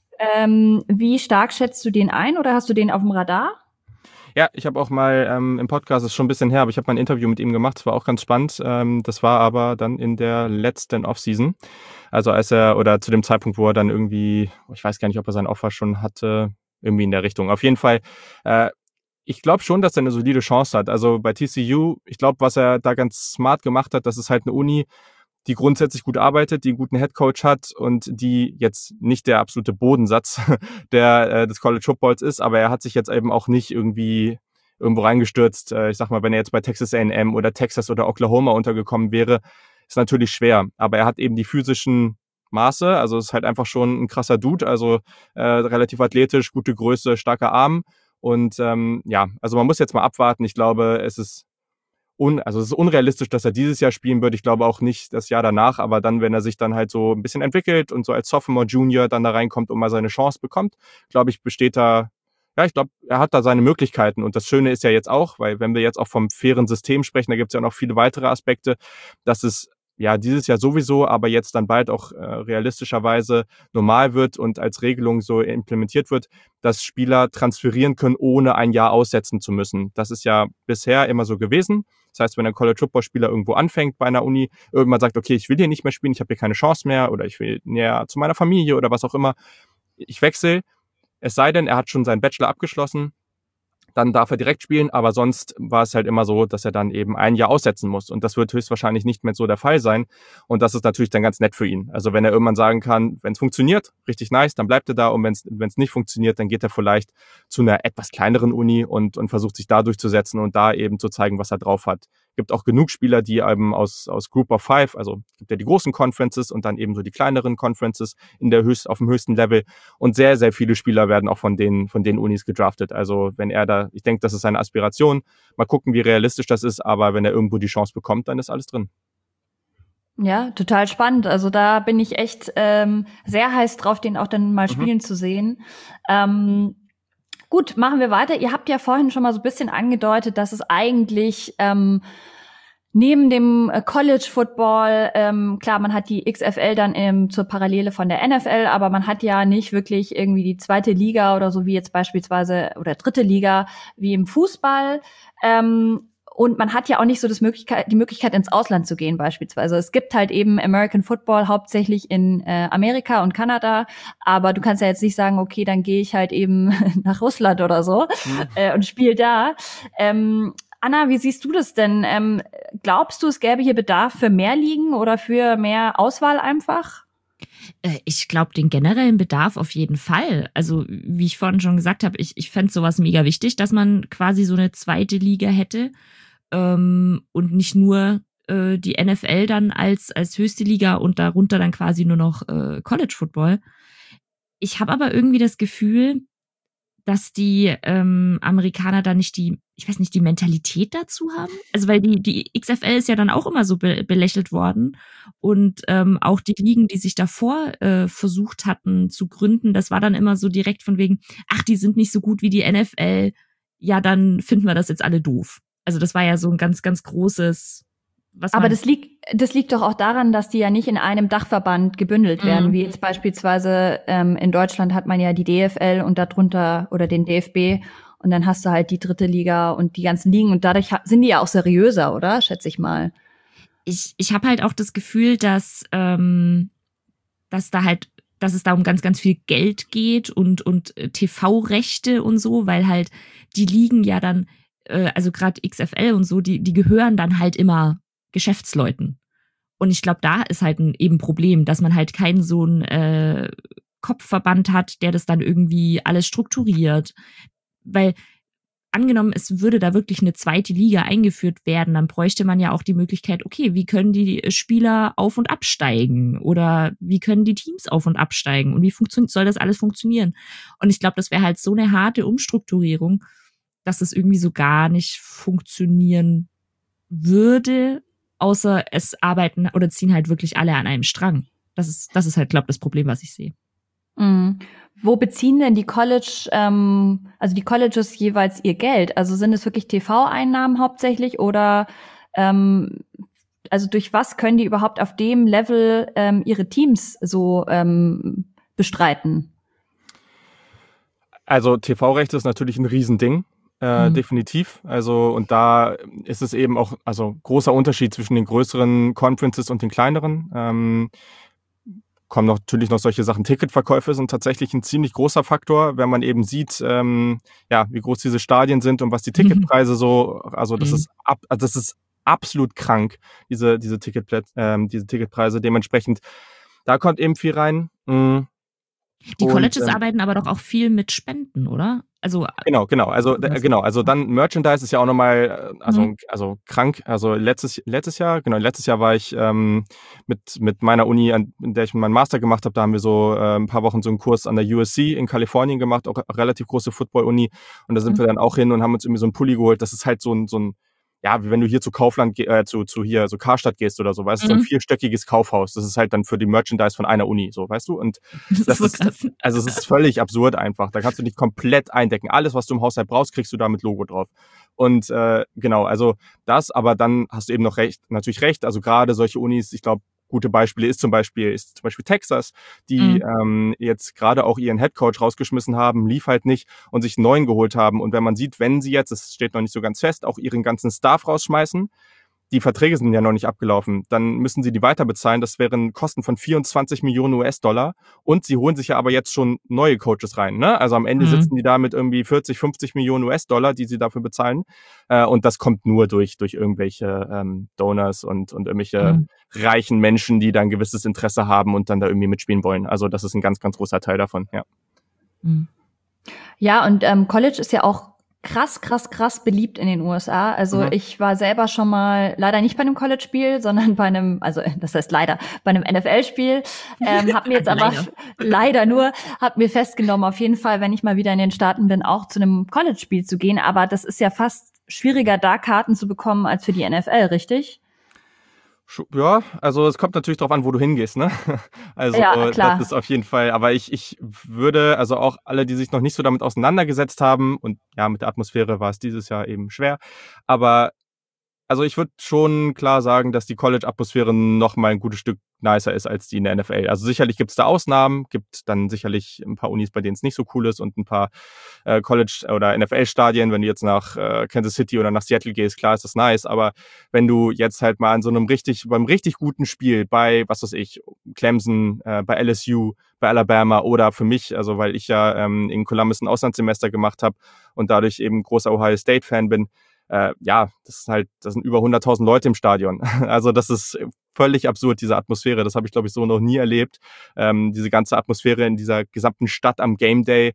Ähm, wie stark schätzt du den ein oder hast du den auf dem Radar?
Ja, ich habe auch mal ähm, im Podcast, das ist schon ein bisschen her, aber ich habe mal ein Interview mit ihm gemacht, das war auch ganz spannend. Ähm, das war aber dann in der letzten Offseason. Also als er, oder zu dem Zeitpunkt, wo er dann irgendwie, ich weiß gar nicht, ob er seinen Offer schon hatte, irgendwie in der Richtung. Auf jeden Fall, äh, ich glaube schon, dass er eine solide Chance hat. Also bei T C U, ich glaube, was er da ganz smart gemacht hat, das ist halt eine Uni, die grundsätzlich gut arbeitet, die einen guten Headcoach hat und die jetzt nicht der absolute Bodensatz der äh, des College Footballs ist, aber er hat sich jetzt eben auch nicht irgendwie irgendwo reingestürzt. Äh, ich sag mal, wenn er jetzt bei Texas A and M oder Texas oder Oklahoma untergekommen wäre, ist natürlich schwer. Aber er hat eben die physischen Maße, also ist halt einfach schon ein krasser Dude, also äh, relativ athletisch, gute Größe, starker Arm und ähm, ja, also man muss jetzt mal abwarten. Ich glaube, es ist Un, also es ist unrealistisch, dass er dieses Jahr spielen wird. Ich glaube auch nicht das Jahr danach, aber dann, wenn er sich dann halt so ein bisschen entwickelt und so als Sophomore, Junior dann da reinkommt und mal seine Chance bekommt, glaube ich, besteht da, ja, ich glaube, er hat da seine Möglichkeiten. Und das Schöne ist ja jetzt auch, weil wenn wir jetzt auch vom fairen System sprechen, da gibt es ja noch viele weitere Aspekte, dass es ja dieses Jahr sowieso, aber jetzt dann bald auch äh, realistischerweise normal wird und als Regelung so implementiert wird, dass Spieler transferieren können, ohne ein Jahr aussetzen zu müssen. Das ist ja bisher immer so gewesen. Das heißt, wenn ein College-Football-Spieler irgendwo anfängt bei einer Uni, irgendwann sagt, okay, ich will hier nicht mehr spielen, ich habe hier keine Chance mehr oder ich will näher zu meiner Familie oder was auch immer, ich wechsle. Es sei denn, er hat schon seinen Bachelor abgeschlossen, dann darf er direkt spielen, aber sonst war es halt immer so, dass er dann eben ein Jahr aussetzen muss und das wird höchstwahrscheinlich nicht mehr so der Fall sein und das ist natürlich dann ganz nett für ihn. Also wenn er irgendwann sagen kann, wenn es funktioniert, richtig nice, dann bleibt er da und wenn es wenn es nicht funktioniert, dann geht er vielleicht zu einer etwas kleineren Uni und und versucht sich da durchzusetzen und da eben zu zeigen, was er drauf hat. gibt auch genug Spieler, die eben aus, aus Group of Five, also es gibt ja die großen Conferences und dann eben so die kleineren Conferences in der höchst, auf dem höchsten Level. Und sehr, sehr viele Spieler werden auch von den, von den Unis gedraftet. Also wenn er da, ich denke, das ist seine Aspiration. Mal gucken, wie realistisch das ist, aber wenn er irgendwo die Chance bekommt, dann ist alles drin.
Ja, total spannend. Also da bin ich echt ähm, sehr heiß drauf, den auch dann mal
Mhm.
spielen zu sehen. Ähm, gut, machen wir weiter. Ihr habt ja vorhin schon mal so ein bisschen angedeutet, dass es eigentlich ähm, neben dem äh, College Football, ähm, klar, man hat die X F L dann ähm, zur Parallele von der N F L, aber man hat ja nicht wirklich irgendwie die zweite Liga oder so wie jetzt beispielsweise oder dritte Liga wie im Fußball. Ähm, Und man hat ja auch nicht so das Möglichkeit, die Möglichkeit, ins Ausland zu gehen beispielsweise. Es gibt halt eben American Football hauptsächlich in äh, Amerika und Kanada, aber du kannst ja jetzt nicht sagen, okay, dann gehe ich halt eben nach Russland oder so
Mhm.
äh, und spiele da. Ähm, Anna, wie siehst du das denn? Ähm, glaubst du, es gäbe hier Bedarf für mehr Ligen oder für mehr Auswahl einfach?
Äh, Ich glaube, den generellen Bedarf auf jeden Fall. Also, wie ich vorhin schon gesagt habe, ich, ich fände sowas mega wichtig, dass man quasi so eine zweite Liga hätte ähm, und nicht nur äh, die N F L dann als, als höchste Liga und darunter dann quasi nur noch äh, College Football. Ich habe aber irgendwie das Gefühl, dass die ähm, Amerikaner da nicht die, ich weiß nicht, die Mentalität dazu haben. Also weil die, die X F L ist ja dann auch immer so be- belächelt worden. Und ähm, auch die Ligen, die sich davor äh, versucht hatten zu gründen, das war dann immer so direkt von wegen, ach, die sind nicht so gut wie die N F L, ja, dann finden wir das jetzt alle doof. Also das war ja so ein ganz, ganz großes, was
Aber
man...
das liegt, das liegt doch auch daran, dass die ja nicht in einem Dachverband gebündelt werden,
Mhm.
wie jetzt beispielsweise ähm, in Deutschland hat man ja die D F L und darunter oder den D F B und dann hast du halt die dritte Liga und die ganzen Ligen und dadurch ha- sind die ja auch seriöser, oder? Schätze ich mal.
ich, ich habe halt auch das Gefühl, dass, ähm, dass da halt, dass es da um ganz, ganz viel Geld geht und, und äh, T V-Rechte und so, weil halt die Ligen ja dann, äh, also gerade X F L und so, die, die gehören dann halt immer Geschäftsleuten. Und ich glaube, da ist halt ein eben Problem, dass man halt keinen so einen äh, Kopfverband hat, der das dann irgendwie alles strukturiert. Weil angenommen, es würde da wirklich eine zweite Liga eingeführt werden, dann bräuchte man ja auch die Möglichkeit, okay, wie können die Spieler auf- und absteigen oder wie können die Teams auf- und absteigen und wie funktioniert, soll das alles funktionieren? Und ich glaube, das wäre halt so eine harte Umstrukturierung, dass das irgendwie so gar nicht funktionieren würde, außer es arbeiten oder ziehen halt wirklich alle an einem Strang. Das ist, das ist halt, glaube ich, das Problem, was ich sehe.
Mhm. Wo beziehen denn die College, ähm, also die Colleges jeweils ihr Geld? Also sind es wirklich T V-Einnahmen hauptsächlich oder ähm, also durch was können die überhaupt auf dem Level ähm, ihre Teams so ähm, bestreiten?
Also T V-Rechte ist natürlich ein Riesending, äh,
Mhm.
definitiv. Also und da ist es eben auch, also großer Unterschied zwischen den größeren Conferences und den kleineren. Ähm, kommen noch, natürlich noch solche Sachen. Ticketverkäufe sind tatsächlich ein ziemlich großer Faktor, wenn man eben sieht, ähm, ja, wie groß diese Stadien sind und was die Ticketpreise so, also das
Mhm.
ist ab, also das ist absolut krank, diese, diese Ticketplätze, ähm, diese Ticketpreise. Dementsprechend, da kommt eben viel rein. Mm.
Die
Und,
Colleges
ähm,
arbeiten aber doch auch viel mit Spenden, oder? Also
Genau, genau. Also äh,
was?
genau, also dann Merchandise ist ja auch nochmal, äh, also
Mhm.
also krank. Also letztes letztes Jahr, genau, letztes Jahr war ich ähm, mit mit meiner Uni, an in der ich meinen Master gemacht habe, da haben wir so äh, ein paar Wochen so einen Kurs an der U S C in Kalifornien gemacht, auch eine relativ große Football-Uni. Und da sind
Mhm.
wir dann auch hin und haben uns irgendwie so einen Pulli geholt. Das ist halt so ein so ein ja, wie wenn du hier zu Kaufland, ge- äh, zu, zu hier, so Karstadt gehst oder so, weißt du, so ein
Mhm.
vierstöckiges Kaufhaus. Das ist halt dann für die Merchandise von einer Uni, so, weißt du? Und
Das ist
das
so
ist,
krass.
also es ist völlig absurd einfach. Da kannst du dich komplett eindecken. Alles, was du im Haushalt brauchst, kriegst du da mit Logo drauf. Und äh, genau, also das, aber dann hast du eben noch recht, natürlich recht. Also gerade solche Unis, ich glaube, gute Beispiele ist zum Beispiel, ist zum Beispiel Texas, die
Mhm.
ähm, jetzt gerade auch ihren Headcoach rausgeschmissen haben, lief halt nicht und sich einen neuen geholt haben. Und wenn man sieht, wenn sie jetzt, das steht noch nicht so ganz fest, auch ihren ganzen Staff rausschmeißen, die Verträge sind ja noch nicht abgelaufen, dann müssen sie die weiter bezahlen. Das wären Kosten von vierundzwanzig Millionen U S-Dollar. Und sie holen sich ja aber jetzt schon neue Coaches rein. Ne? Also am Ende
Mhm.
sitzen die da mit irgendwie vierzig, fünfzig Millionen U S-Dollar, die sie dafür bezahlen. Äh, und das kommt nur durch, durch irgendwelche ähm, Donors und, und irgendwelche
Mhm.
reichen Menschen, die da ein gewisses Interesse haben und dann da irgendwie mitspielen wollen. Also das ist ein ganz, ganz großer Teil davon, ja.
Mhm.
Ja, und ähm, College ist ja auch krass, krass, krass beliebt in den U S A. Also
Mhm.
ich war selber schon mal, leider nicht bei einem College-Spiel, sondern bei einem, also das heißt leider, bei einem N F L-Spiel. Ähm, hab mir jetzt aber
Leider.
leider nur, hab mir festgenommen, auf jeden Fall, wenn ich mal wieder in den Staaten bin, auch zu einem College-Spiel zu gehen. Aber das ist ja fast schwieriger, da Karten zu bekommen, als für die N F L, richtig?
Schu- Ja, also es kommt natürlich drauf an, wo du hingehst, ne? Also
Ja,
das
klar.
ist auf jeden Fall, aber ich, ich würde, also auch alle, die sich noch nicht so damit auseinandergesetzt haben, und ja, mit der Atmosphäre war es dieses Jahr eben schwer, aber also ich würde schon klar sagen, dass die College-Atmosphäre noch mal ein gutes Stück nicer ist als die in der N F L. Also sicherlich gibt es da Ausnahmen, gibt dann sicherlich ein paar Unis, bei denen es nicht so cool ist und ein paar äh, College- oder N F L-Stadien. Wenn du jetzt nach äh, Kansas City oder nach Seattle gehst, klar ist das nice, aber wenn du jetzt halt mal an so einem richtig, beim richtig guten Spiel bei, was weiß ich, Clemson, äh, bei L S U, bei Alabama oder für mich, also weil ich ja ähm, in Columbus ein Auslandssemester gemacht habe und dadurch eben großer Ohio State-Fan bin, Äh, ja, das ist halt, das sind über hunderttausend Leute im Stadion. Also das ist völlig absurd, diese Atmosphäre. Das habe ich, glaube ich, so noch nie erlebt. Ähm, diese ganze Atmosphäre in dieser gesamten Stadt am Game Day.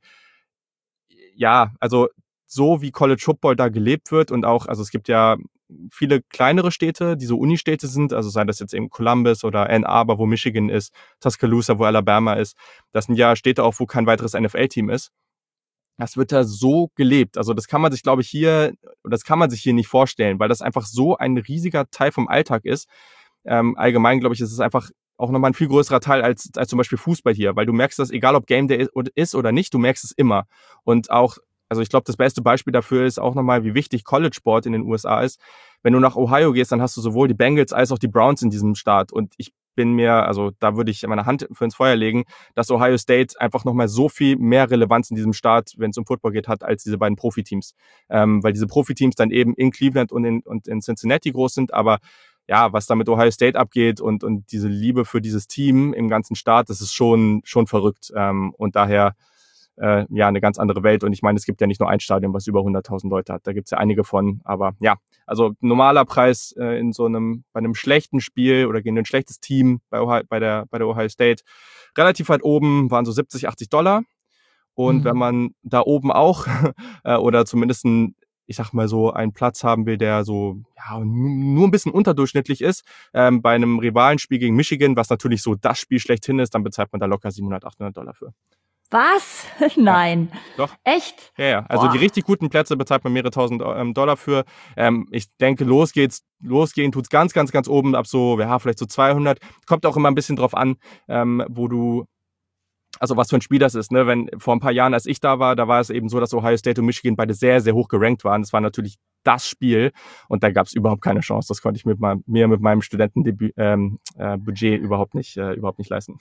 Ja, also so wie College Football da gelebt wird und auch, also es gibt ja viele kleinere Städte, die so Unistädte sind, also sei das jetzt eben Columbus oder Ann Arbor, wo Michigan ist, Tuscaloosa, wo Alabama ist. Das sind ja Städte auch, wo kein weiteres N F L-Team ist. Das wird da so gelebt. Also das kann man sich, glaube ich, hier, das kann man sich hier nicht vorstellen, weil das einfach so ein riesiger Teil vom Alltag ist. Ähm, allgemein, glaube ich, ist es einfach auch nochmal ein viel größerer Teil als, als zum Beispiel Fußball hier, weil du merkst das, egal ob Game Day ist oder nicht, du merkst es immer. Und auch, also ich glaube, das beste Beispiel dafür ist auch nochmal, wie wichtig College Sport in den U S A ist. Wenn du nach Ohio gehst, dann hast du sowohl die Bengals als auch die Browns in diesem Staat. Und ich bin mir, also da würde ich meine Hand für ins Feuer legen, dass Ohio State einfach nochmal so viel mehr Relevanz in diesem Staat, wenn es um Football geht, hat, als diese beiden Profiteams. Ähm, weil diese Profiteams dann eben in Cleveland und in, und in Cincinnati groß sind, aber ja, was da mit Ohio State abgeht und, und diese Liebe für dieses Team im ganzen Staat, das ist schon, schon verrückt. Ähm, und daher, äh, ja, eine ganz andere Welt. Und ich meine, es gibt ja nicht nur ein Stadion, was über hunderttausend Leute hat. Da gibt's ja einige von. Aber ja, also normaler Preis äh, in so einem, bei einem schlechten Spiel oder gegen ein schlechtes Team bei, Ohio, bei, der, bei der Ohio State, relativ weit oben waren so siebzig, achtzig Dollar. Und
Mhm.
wenn man da oben auch äh, oder zumindest ein, ich sag mal so, einen Platz haben will, der so ja, nur ein bisschen unterdurchschnittlich ist, ähm, bei einem Rivalenspiel gegen Michigan, was natürlich so das Spiel schlechthin ist, dann bezahlt man da locker siebenhundert, achthundert Dollar für.
Was? Nein.
Doch.
Echt?
Ja, ja. Also
Boah.
die richtig guten Plätze bezahlt man mehrere tausend ähm, Dollar für. Ähm, ich denke, los geht's, losgehen tut's ganz, ganz, ganz oben ab so, ja, vielleicht so zweihundert. Kommt auch immer ein bisschen drauf an, ähm, wo du, also was für ein Spiel das ist. Ne? Wenn vor ein paar Jahren, als ich da war, da war es eben so, dass Ohio State und Michigan beide sehr, sehr hoch gerankt waren. Das war natürlich das Spiel und da gab's überhaupt keine Chance. Das konnte ich mit meinem, mir mit meinem Studentendebüt ähm, äh, Budget überhaupt nicht, äh, überhaupt nicht leisten.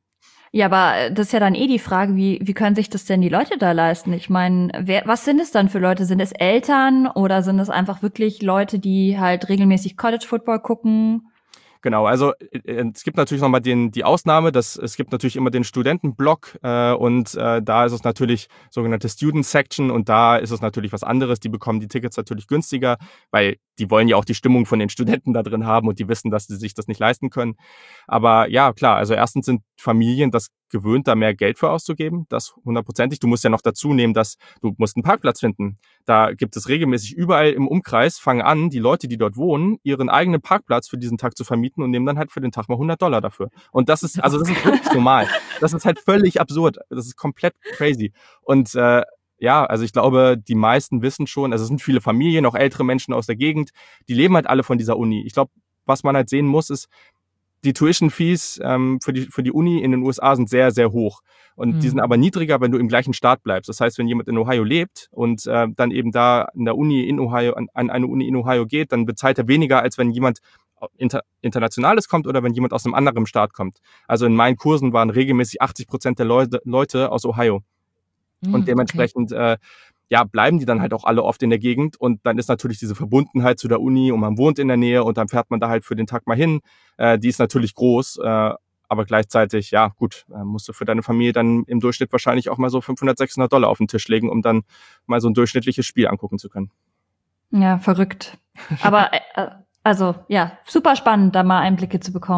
Ja, aber das ist ja dann eh die Frage, wie, wie können sich das denn die Leute da leisten? Ich meine, wer, was sind es dann für Leute? Sind es Eltern oder sind es einfach wirklich Leute, die halt regelmäßig College Football gucken?
Genau, also äh, es gibt natürlich nochmal den, die Ausnahme, dass es gibt natürlich immer den Studentenblock äh, und äh, da ist es natürlich sogenannte Student Section und da ist es natürlich was anderes. Die bekommen die Tickets natürlich günstiger, weil die wollen ja auch die Stimmung von den Studenten da drin haben und die wissen, dass sie sich das nicht leisten können. Aber ja, klar, also erstens sind Familien das gewöhnt, da mehr Geld für auszugeben, das hundertprozentig. Du musst ja noch dazu nehmen, dass du musst einen Parkplatz finden. Da gibt es regelmäßig überall im Umkreis, fangen an, die Leute, die dort wohnen, ihren eigenen Parkplatz für diesen Tag zu vermieten und nehmen dann halt für den Tag mal hundert Dollar dafür. Und das ist, also das ist wirklich normal. Das ist halt völlig absurd. Das ist komplett crazy. Und äh, ja, also ich glaube, die meisten wissen schon, also es sind viele Familien, auch ältere Menschen aus der Gegend, die leben halt alle von dieser Uni. Ich glaube, was man halt sehen muss, ist, die Tuition-Fees ähm, für, die, für die Uni in den U S A sind sehr, sehr hoch. Und mhm. die sind aber niedriger, wenn du im gleichen Staat bleibst. Das heißt, wenn jemand in Ohio lebt und äh, dann eben da an der Uni in Ohio, an, an eine Uni in Ohio geht, dann bezahlt er weniger, als wenn jemand inter, Internationales kommt oder wenn jemand aus einem anderen Staat kommt. Also in meinen Kursen waren regelmäßig achtzig Prozent der Leute, Leute aus Ohio. Mhm, und dementsprechend okay. äh, ja, bleiben die dann halt auch alle oft in der Gegend und dann ist natürlich diese Verbundenheit zu der Uni und man wohnt in der Nähe und dann fährt man da halt für den Tag mal hin. Äh, die ist natürlich groß, äh, aber gleichzeitig, ja gut, äh, musst du für deine Familie dann im Durchschnitt wahrscheinlich auch mal so fünfhundert, sechshundert Dollar auf den Tisch legen, um dann mal so ein durchschnittliches Spiel angucken zu können.
Ja, verrückt. Aber äh, also ja, super spannend, da mal Einblicke zu bekommen.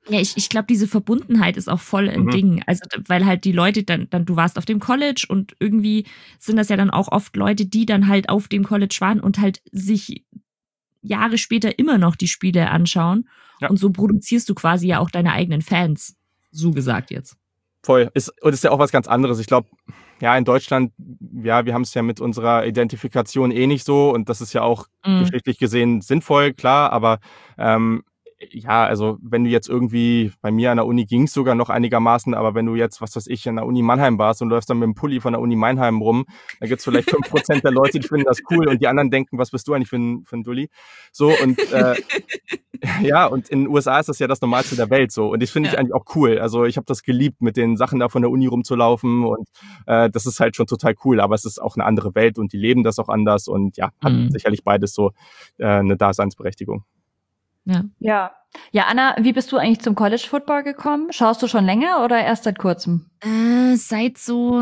Ja, ich, ich glaube, diese Verbundenheit ist auch voll ein mhm. Ding. Also, weil halt die Leute dann, dann, du warst auf dem College und irgendwie sind das ja dann auch oft Leute, die dann halt auf dem College waren und halt sich Jahre später immer noch die Spiele anschauen. Ja. Und so produzierst du quasi ja auch deine eigenen Fans. So gesagt jetzt.
Voll. Ist, und ist ja auch was ganz anderes. Ich glaube, ja, in Deutschland, ja, wir haben es ja mit unserer Identifikation eh nicht so und das ist ja auch mhm. geschichtlich gesehen sinnvoll, klar, aber ähm, ja, also wenn du jetzt irgendwie, bei mir an der Uni ging es sogar noch einigermaßen, aber wenn du jetzt, was weiß ich, an der Uni Mannheim warst und läufst dann mit dem Pulli von der Uni Mannheim rum, dann gibt's vielleicht fünf Prozent der Leute, die finden das cool und die anderen denken, was bist du eigentlich für ein, für ein Dulli? So und äh, ja, und in den U S A ist das ja das Normalste der Welt so und das finde ich ja. eigentlich auch cool. Also ich habe das geliebt, mit den Sachen da von der Uni rumzulaufen und äh, das ist halt schon total cool, aber es ist auch eine andere Welt und die leben das auch anders und ja, hat mhm. sicherlich beides so äh, eine Daseinsberechtigung.
Ja. ja. Ja, Anna, wie bist du eigentlich zum College Football gekommen? Schaust du schon länger oder erst seit kurzem?
Äh, seit so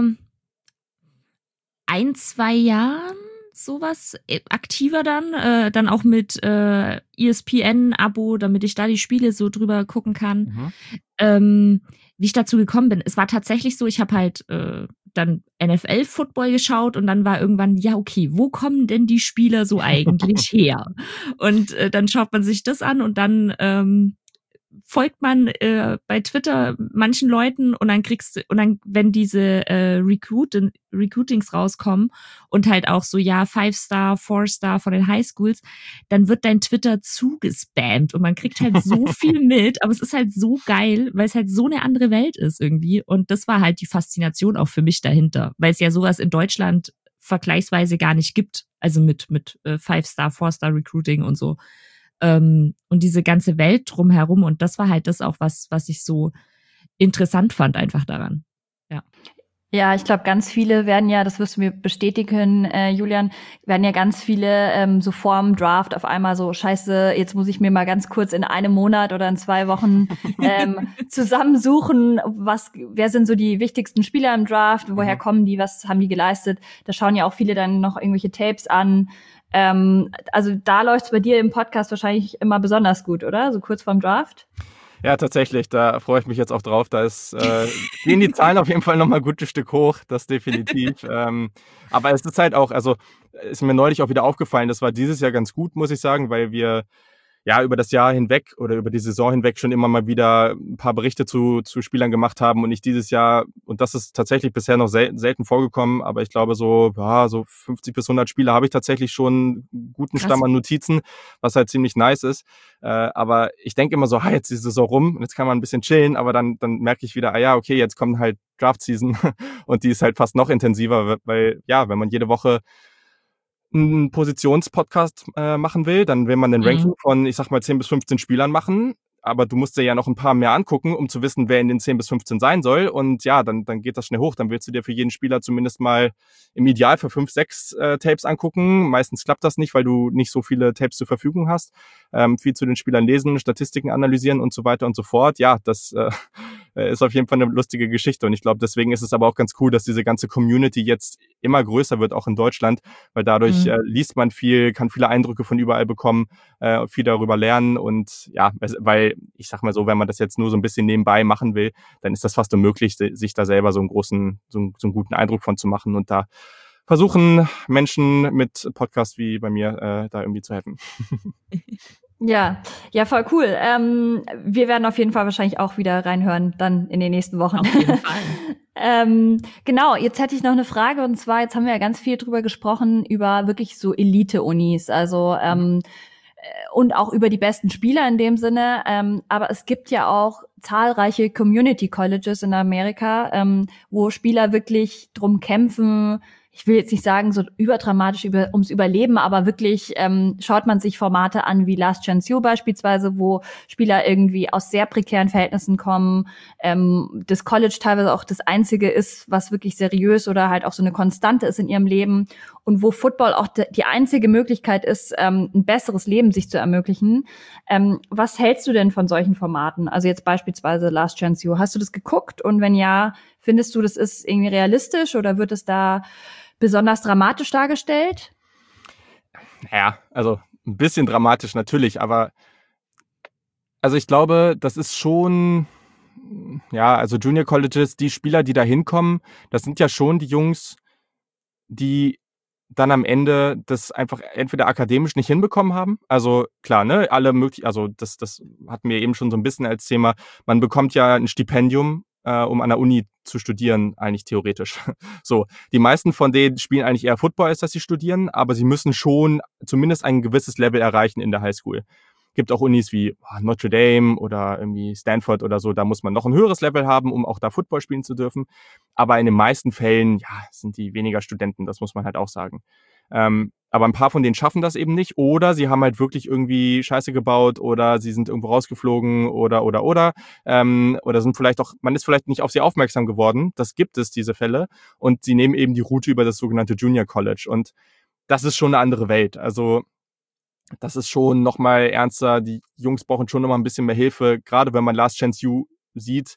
ein, zwei Jahren sowas aktiver dann, äh, dann auch mit äh, E S P N-Abo, damit ich da die Spiele so drüber gucken kann. Mhm. Ähm, wie ich dazu gekommen bin, es war tatsächlich so, ich habe halt äh, dann N F L-Football geschaut und dann war irgendwann, ja okay, wo kommen denn die Spieler so eigentlich her? Und äh, dann schaut man sich das an und dann ähm, folgt man äh, bei Twitter manchen Leuten und dann kriegst du, und dann, wenn diese äh, Recruit- Recruitings rauskommen und halt auch so, ja, Five-Star, Four-Star von den Highschools, dann wird dein Twitter zugespammt und man kriegt halt so viel mit, aber es ist halt so geil, weil es halt so eine andere Welt ist irgendwie und das war halt die Faszination auch für mich dahinter, weil es ja sowas in Deutschland vergleichsweise gar nicht gibt, also mit, mit äh, Five-Star, Four-Star Recruiting und so. Ähm, und diese ganze Welt drumherum und das war halt das auch, was was ich so interessant fand einfach daran. Ja.
Ja, ich glaube, ganz viele werden ja, das wirst du mir bestätigen, äh, Julian, werden ja ganz viele ähm, so vorm Draft auf einmal so, scheiße, jetzt muss ich mir mal ganz kurz in einem Monat oder in zwei Wochen ähm, zusammensuchen, was, wer sind so die wichtigsten Spieler im Draft, woher mhm. kommen die, was haben die geleistet. Da schauen ja auch viele dann noch irgendwelche Tapes an. Ähm, also da läuft's bei dir im Podcast wahrscheinlich immer besonders gut, oder? So kurz vorm Draft?
Ja, tatsächlich, da freue ich mich jetzt auch drauf. Da ist, äh, gehen die Zahlen auf jeden Fall nochmal ein gutes Stück hoch, das definitiv. ähm, aber es ist halt auch, also ist mir neulich auch wieder aufgefallen, das war dieses Jahr ganz gut, muss ich sagen, weil wir ja über das Jahr hinweg oder über die Saison hinweg schon immer mal wieder ein paar Berichte zu, zu Spielern gemacht haben und ich dieses Jahr, und das ist tatsächlich bisher noch sel- selten vorgekommen, aber ich glaube so, ja, so fünfzig bis hundert Spieler habe ich tatsächlich schon einen guten Stamm an Notizen, was halt ziemlich nice ist. Äh, aber ich denke immer so, ha, jetzt ist die Saison rum und jetzt kann man ein bisschen chillen, aber dann, dann merke ich wieder, ah ja, okay, jetzt kommt halt Draft-Season und die ist halt fast noch intensiver, weil ja, wenn man jede Woche einen Positionspodcast äh, machen will, dann will man ein Ranking mhm. von, ich sag mal, zehn bis fünfzehn Spielern machen, aber du musst dir ja noch ein paar mehr angucken, um zu wissen, wer in den zehn bis fünfzehn sein soll und ja, dann, dann geht das schnell hoch, dann willst du dir für jeden Spieler zumindest mal im Ideal für fünf, sechs äh, Tapes angucken, meistens klappt das nicht, weil du nicht so viele Tapes zur Verfügung hast, ähm, viel zu den Spielern lesen, Statistiken analysieren und so weiter und so fort, ja, das äh, ist auf jeden Fall eine lustige Geschichte und ich glaube, deswegen ist es aber auch ganz cool, dass diese ganze Community jetzt immer größer wird, auch in Deutschland, weil dadurch mhm. äh, liest man viel, kann viele Eindrücke von überall bekommen, äh, viel darüber lernen und ja, weil ich sag mal so, wenn man das jetzt nur so ein bisschen nebenbei machen will, dann ist das fast unmöglich, sich da selber so einen großen, so einen, so einen guten Eindruck von zu machen und da versuchen Menschen mit Podcasts wie bei mir äh, da irgendwie zu helfen.
Ja, ja, voll cool. Ähm, wir werden auf jeden Fall wahrscheinlich auch wieder reinhören, dann in den nächsten Wochen.
Auf jeden Fall.
ähm, genau, jetzt hätte ich noch eine Frage und zwar, jetzt haben wir ja ganz viel drüber gesprochen, über wirklich so Elite-Unis, also ähm, und auch über die besten Spieler in dem Sinne. Ähm, aber es gibt ja auch zahlreiche Community Colleges in Amerika, ähm, wo Spieler wirklich drum kämpfen. Ich will jetzt nicht sagen, so überdramatisch über, ums Überleben, aber wirklich ähm, schaut man sich Formate an wie Last Chance U beispielsweise, wo Spieler irgendwie aus sehr prekären Verhältnissen kommen, ähm, das College teilweise auch das Einzige ist, was wirklich seriös oder halt auch so eine Konstante ist in ihrem Leben und wo Football auch de- die einzige Möglichkeit ist, ähm, ein besseres Leben sich zu ermöglichen. Ähm, was hältst du denn von solchen Formaten? Also jetzt beispielsweise Last Chance U. Hast du das geguckt? Und wenn ja, findest du, das ist irgendwie realistisch oder wird es da besonders dramatisch dargestellt?
Ja, also ein bisschen dramatisch natürlich, aber Also ich glaube, das ist schon, ja, also Junior Colleges, die Spieler, die da hinkommen, das sind ja schon die Jungs, die dann am Ende das einfach entweder akademisch nicht hinbekommen haben. Also klar, ne, alle möglich, also das, das hatten wir eben schon so ein bisschen als Thema. Man bekommt ja ein Stipendium, äh, um an der Uni zu studieren, eigentlich theoretisch. So, die meisten von denen spielen eigentlich eher Football, als dass sie studieren, aber sie müssen schon zumindest ein gewisses Level erreichen in der Highschool. Gibt auch Unis wie Notre Dame oder irgendwie Stanford oder so, da muss man noch ein höheres Level haben, um auch da Football spielen zu dürfen. Aber in den meisten Fällen, ja, sind die weniger Studenten, das muss man halt auch sagen. Ähm, aber ein paar von denen schaffen das eben nicht oder sie haben halt wirklich irgendwie Scheiße gebaut oder sie sind irgendwo rausgeflogen oder, oder, oder. Ähm, oder sind vielleicht auch, man ist vielleicht nicht auf sie aufmerksam geworden, das gibt es, diese Fälle. Und sie nehmen eben die Route über das sogenannte Junior College. Und das ist schon eine andere Welt. Also das ist schon nochmal ernster. Die Jungs brauchen schon nochmal ein bisschen mehr Hilfe. Gerade wenn man Last Chance U sieht,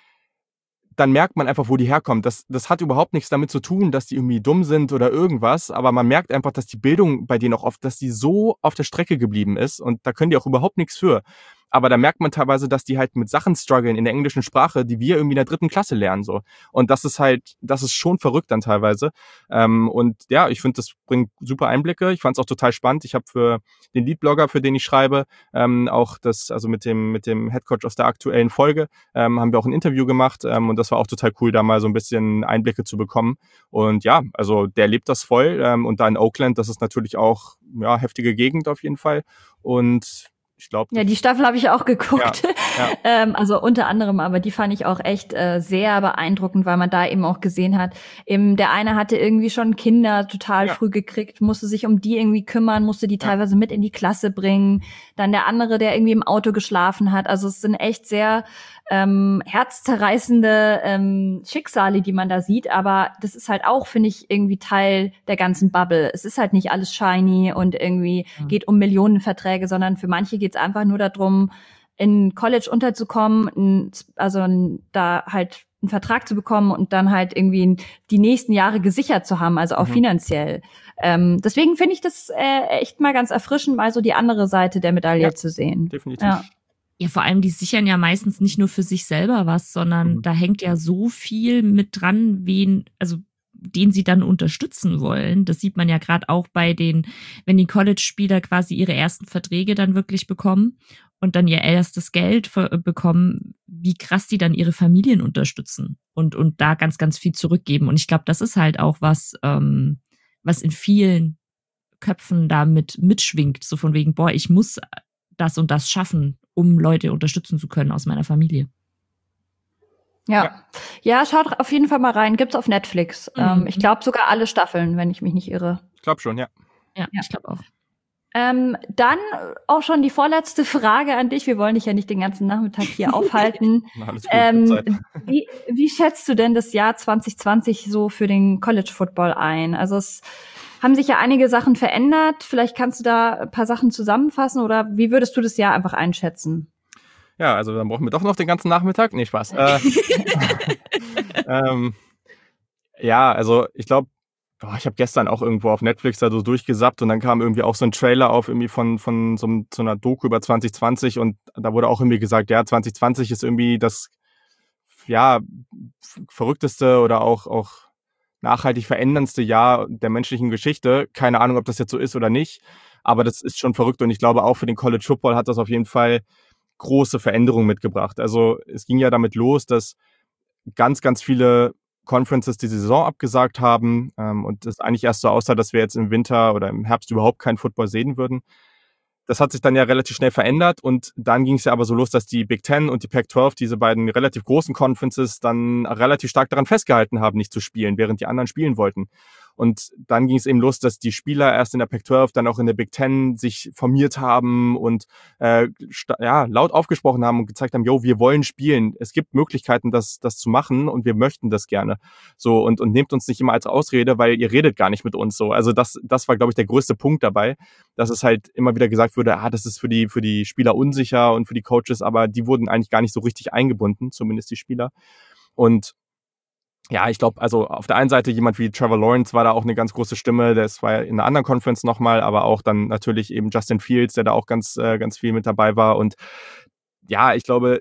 dann merkt man einfach, wo die herkommen. Das, das hat überhaupt nichts damit zu tun, dass die irgendwie dumm sind oder irgendwas. Aber man merkt einfach, dass die Bildung bei denen auch oft, dass die so auf der Strecke geblieben ist. Und da können die auch überhaupt nichts für. Aber da merkt man teilweise, dass die halt mit Sachen strugglen in der englischen Sprache, die wir irgendwie in der dritten Klasse lernen, so. Und das ist halt, das ist schon verrückt dann teilweise. Ähm, und ja, ich finde, das bringt super Einblicke. Ich fand es auch total spannend. Ich habe für den Lead-Blogger, für den ich schreibe, ähm, auch das, also mit dem, mit dem Headcoach aus der aktuellen Folge, ähm, haben wir auch ein Interview gemacht. Ähm, und das war auch total cool, da mal so ein bisschen Einblicke zu bekommen. Und ja, also der lebt das voll. Ähm, und da in Oakland, das ist natürlich auch, ja, heftige Gegend auf jeden Fall. Und ich glaube,
ja, die Staffel habe ich auch geguckt.
Ja, ja.
ähm, also unter anderem, aber die fand ich auch echt äh, sehr beeindruckend, weil man da eben auch gesehen hat, eben der eine hatte irgendwie schon Kinder total
Ja.
früh gekriegt, musste sich um die irgendwie kümmern, musste die
Ja.
teilweise mit in die Klasse bringen. Dann der andere, der irgendwie im Auto geschlafen hat. Also es sind echt sehr ähm, herzzerreißende ähm, Schicksale, die man da sieht. Aber das ist halt auch, finde ich, irgendwie Teil der ganzen Bubble. Es ist halt nicht alles shiny und irgendwie
Mhm.
geht um Millionenverträge, sondern für manche geht es einfach nur darum, in College unterzukommen, n- also n- da halt einen Vertrag zu bekommen und dann halt irgendwie die nächsten Jahre gesichert zu haben, also auch
Mhm.
finanziell. Ähm, deswegen finde ich das äh, echt mal ganz erfrischend, mal so die andere Seite der Medaille
Ja,
zu sehen.
definitiv.
Ja.
Ja, vor allem, die sichern ja meistens nicht nur für sich selber was, sondern
Mhm.
da hängt ja so viel mit dran, wen, also den sie dann unterstützen wollen. Das sieht man ja gerade auch bei den, wenn die College-Spieler quasi ihre ersten Verträge dann wirklich bekommen und dann ihr erstes Geld ver- bekommen, wie krass die dann ihre Familien unterstützen und, und da ganz, ganz viel zurückgeben. Und ich glaube, das ist halt auch was, ähm, was in vielen Köpfen damit mitschwingt, so von wegen, boah, ich muss das und das schaffen, um Leute unterstützen zu können aus meiner Familie.
Ja.
Ja.
ja, schaut auf jeden Fall mal rein. Gibt's auf Netflix.
Mhm.
Ähm, ich glaube sogar alle Staffeln, wenn ich mich nicht irre.
Ich glaube schon, ja.
Ja,
Ja.
ich glaube auch.
Ähm, dann auch schon die vorletzte Frage an dich. Wir wollen dich ja nicht den ganzen Nachmittag hier aufhalten.
Na, alles gut,
Ähm,
Zeit.
wie, wie schätzt du denn das Jahr zwanzig zwanzig so für den College Football ein? Also es haben sich ja einige Sachen verändert. Vielleicht kannst du da ein paar Sachen zusammenfassen oder wie würdest du das Jahr einfach einschätzen?
Ja, also dann brauchen wir doch noch den ganzen Nachmittag. Nee, Spaß. Äh, ähm, ja, also ich glaube, ich habe gestern auch irgendwo auf Netflix da so durchgesappt und dann kam irgendwie auch so ein Trailer auf irgendwie von, von so, einem- so einer Doku über zwanzig zwanzig und da wurde auch irgendwie gesagt, ja, zwanzig zwanzig ist irgendwie das, ja, f- verrückteste oder auch, auch nachhaltig veränderndste Jahr der menschlichen Geschichte. Keine Ahnung, ob das jetzt so ist oder nicht, aber das ist schon verrückt und ich glaube auch für den College Football hat das auf jeden Fall große Veränderungen mitgebracht. Also es ging ja damit los, dass ganz, ganz viele Conferences die Saison abgesagt haben ähm, und es eigentlich erst so aussah, dass wir jetzt im Winter oder im Herbst überhaupt keinen Football sehen würden. Das hat sich dann ja relativ schnell verändert und dann ging es ja aber so los, dass die Big Ten und die Pac zwölf, diese beiden relativ großen Conferences, dann relativ stark daran festgehalten haben, nicht zu spielen, während die anderen spielen wollten. Und dann ging es eben los, dass die Spieler erst in der Pac zwölf, dann auch in der Big Ten sich formiert haben und äh, sta- ja, laut aufgesprochen haben und gezeigt haben, jo, wir wollen spielen. Es gibt Möglichkeiten, das, das zu machen und wir möchten das gerne. So, und, und nehmt uns nicht immer als Ausrede, weil ihr redet gar nicht mit uns so. Also das, das war, glaube ich, der größte Punkt dabei, dass es halt immer wieder gesagt wurde, ah, das ist für die, für die Spieler unsicher und für die Coaches, aber die wurden eigentlich gar nicht so richtig eingebunden, zumindest die Spieler. Und ja, ich glaube, also auf der einen Seite jemand wie Trevor Lawrence war da auch eine ganz große Stimme, das war ja in einer anderen Conference nochmal, aber auch dann natürlich eben Justin Fields, der da auch ganz, äh, ganz viel mit dabei war und ja, ich glaube,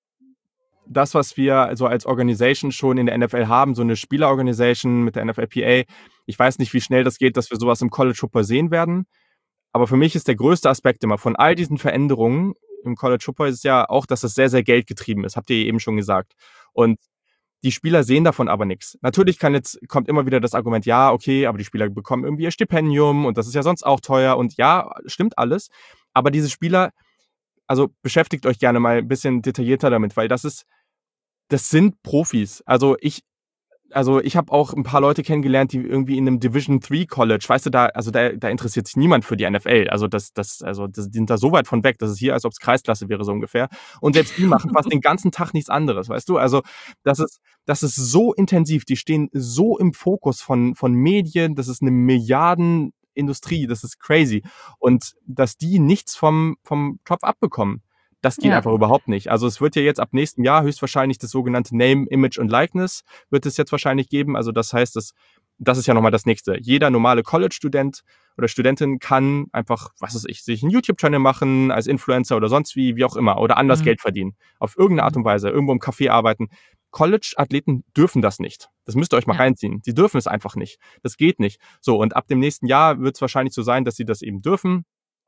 das, was wir also als Organisation schon in der N F L haben, so eine Spielerorganisation mit der N F L P A, ich weiß nicht, wie schnell das geht, dass wir sowas im College Football sehen werden. Aber für mich ist der größte Aspekt immer von all diesen Veränderungen im College Football ist ja auch, dass es sehr, sehr geldgetrieben ist, habt ihr eben schon gesagt. Und die Spieler sehen davon aber nichts. Natürlich kann jetzt, kommt immer wieder das Argument, ja, okay, aber die Spieler bekommen irgendwie ihr Stipendium und das ist ja sonst auch teuer und ja, stimmt alles. Aber diese Spieler, also beschäftigt euch gerne mal ein bisschen detaillierter damit, weil das ist, das sind Profis. Also ich, also ich habe auch ein paar Leute kennengelernt, die irgendwie in einem Division drei College, weißt du, da, also da, da interessiert sich niemand für die N F L. Also das, das, also das, die sind da so weit von weg. Das ist hier, als ob es Kreisklasse wäre, so ungefähr. Und selbst die machen fast den ganzen Tag nichts anderes, weißt du? Also das ist, das ist so intensiv. Die stehen so im Fokus von, von Medien. Das ist eine Milliardenindustrie. Das ist crazy. Und dass die nichts vom, vom Topf abbekommen. Das geht
Ja.
einfach überhaupt nicht. Also es wird ja jetzt ab nächstem Jahr höchstwahrscheinlich das sogenannte Name, Image und Likeness wird es jetzt wahrscheinlich geben. Also das heißt, das, das ist ja nochmal das Nächste. Jeder normale College-Student oder Studentin kann einfach, was weiß ich, sich einen YouTube-Channel machen als Influencer oder sonst wie, wie auch immer, oder anders
Mhm.
Geld verdienen. Auf irgendeine Art und Weise, irgendwo im Café arbeiten. College-Athleten dürfen das nicht. Das müsst ihr euch mal
Ja.
reinziehen. Die dürfen es einfach nicht. Das geht nicht. So, und ab dem nächsten Jahr wird es wahrscheinlich so sein, dass sie das eben dürfen,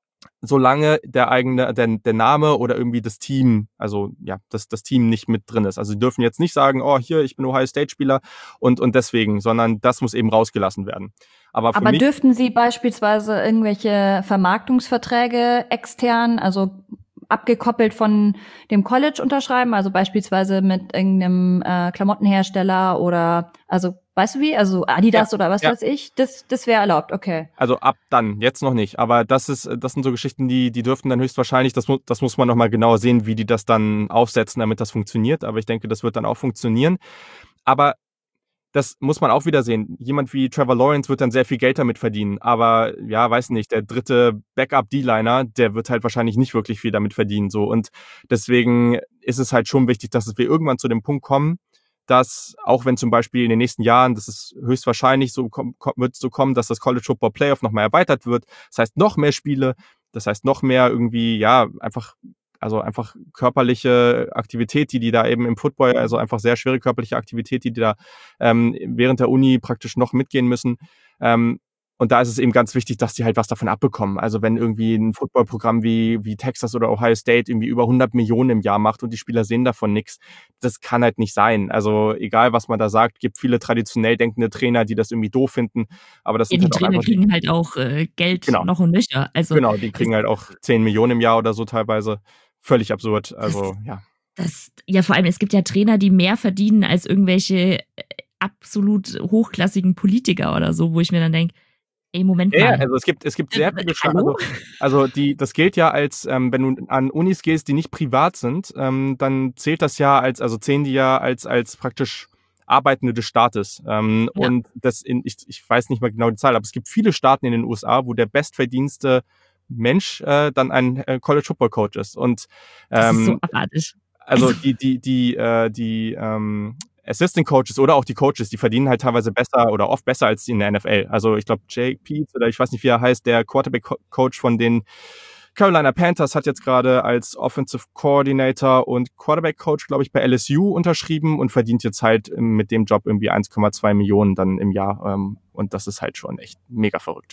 solange der eigene, der, der Name oder irgendwie das Team, also ja, das, das Team nicht mit drin ist. Also sie dürfen jetzt nicht sagen, oh, hier, ich bin Ohio State Spieler und, und deswegen, sondern das muss eben rausgelassen werden. Aber für
Aber
mich,
dürften Sie beispielsweise irgendwelche Vermarktungsverträge extern, also abgekoppelt von dem College unterschreiben, also beispielsweise mit irgendeinem äh, Klamottenhersteller oder, also weißt du wie, also Adidas
Ja,
oder was
ja.
weiß ich, das das wäre erlaubt, okay.
also ab dann, jetzt noch nicht. Aber das ist, das sind so Geschichten, die, die dürften dann höchstwahrscheinlich, das muss, das muss man nochmal genauer sehen, wie die das dann aufsetzen, damit das funktioniert. Aber ich denke, das wird dann auch funktionieren. Aber das muss man auch wieder sehen. Jemand wie Trevor Lawrence wird dann sehr viel Geld damit verdienen. Aber ja, weiß nicht, der dritte Backup-D-Liner, der wird halt wahrscheinlich nicht wirklich viel damit verdienen. So. Und deswegen ist es halt schon wichtig, dass wir irgendwann zu dem Punkt kommen, dass auch wenn zum Beispiel in den nächsten Jahren, das ist höchstwahrscheinlich so, wird es so kommen, dass das College Football Playoff nochmal erweitert wird. Das heißt noch mehr Spiele, das heißt noch mehr irgendwie, ja, einfach also einfach körperliche Aktivität, die die da eben im Football, also einfach sehr schwere körperliche Aktivität, die die da ähm, während der Uni praktisch noch mitgehen müssen. Ähm, und da ist es eben ganz wichtig, dass die halt was davon abbekommen. Also wenn irgendwie ein Footballprogramm wie wie Texas oder Ohio State irgendwie über hundert Millionen im Jahr macht und die Spieler sehen davon nichts, das kann halt nicht sein. Also egal, was man da sagt, gibt viele traditionell denkende Trainer, die das irgendwie doof finden. Aber das
Ja,
sind
die
halt auch
Trainer
einfach die,
kriegen halt auch äh, Geld
Genau.
noch und nöcher. Also
genau, die kriegen halt auch zehn Millionen im Jahr oder so teilweise. Völlig absurd. Also ja.
das, ja, vor allem, es gibt ja Trainer, die mehr verdienen als irgendwelche äh, absolut hochklassigen Politiker oder so, wo ich mir dann denke, ey, Moment
Ja, ja,
mal.
also es gibt, es gibt sehr
Äh,
viele Sta-
hallo?
also, also die, das gilt ja als, ähm, wenn du an Unis gehst, die nicht privat sind, ähm, dann zählt das ja als, also zählen die ja als, als praktisch Arbeitende des Staates. Ähm,
Ja.
Und das in, ich, ich weiß nicht mal genau die Zahl, aber es gibt viele Staaten in den U S A, wo der bestverdienste Mensch äh, dann ein äh, College Football Coach ist. Und
Das ist so
ähm,
abartig.
also
Also-
die, die, die, äh, die ähm, Assistant Coaches oder auch die Coaches, die verdienen halt teilweise besser oder oft besser als die in der N F L. Also ich glaube, Jake Peets oder ich weiß nicht, wie er heißt, der Quarterback-Coach von den Carolina Panthers hat jetzt gerade als Offensive Coordinator und Quarterback-Coach, glaube ich, bei L S U unterschrieben und verdient jetzt halt mit dem Job irgendwie eins Komma zwei Millionen dann im Jahr. Ähm, und das ist halt schon echt mega verrückt.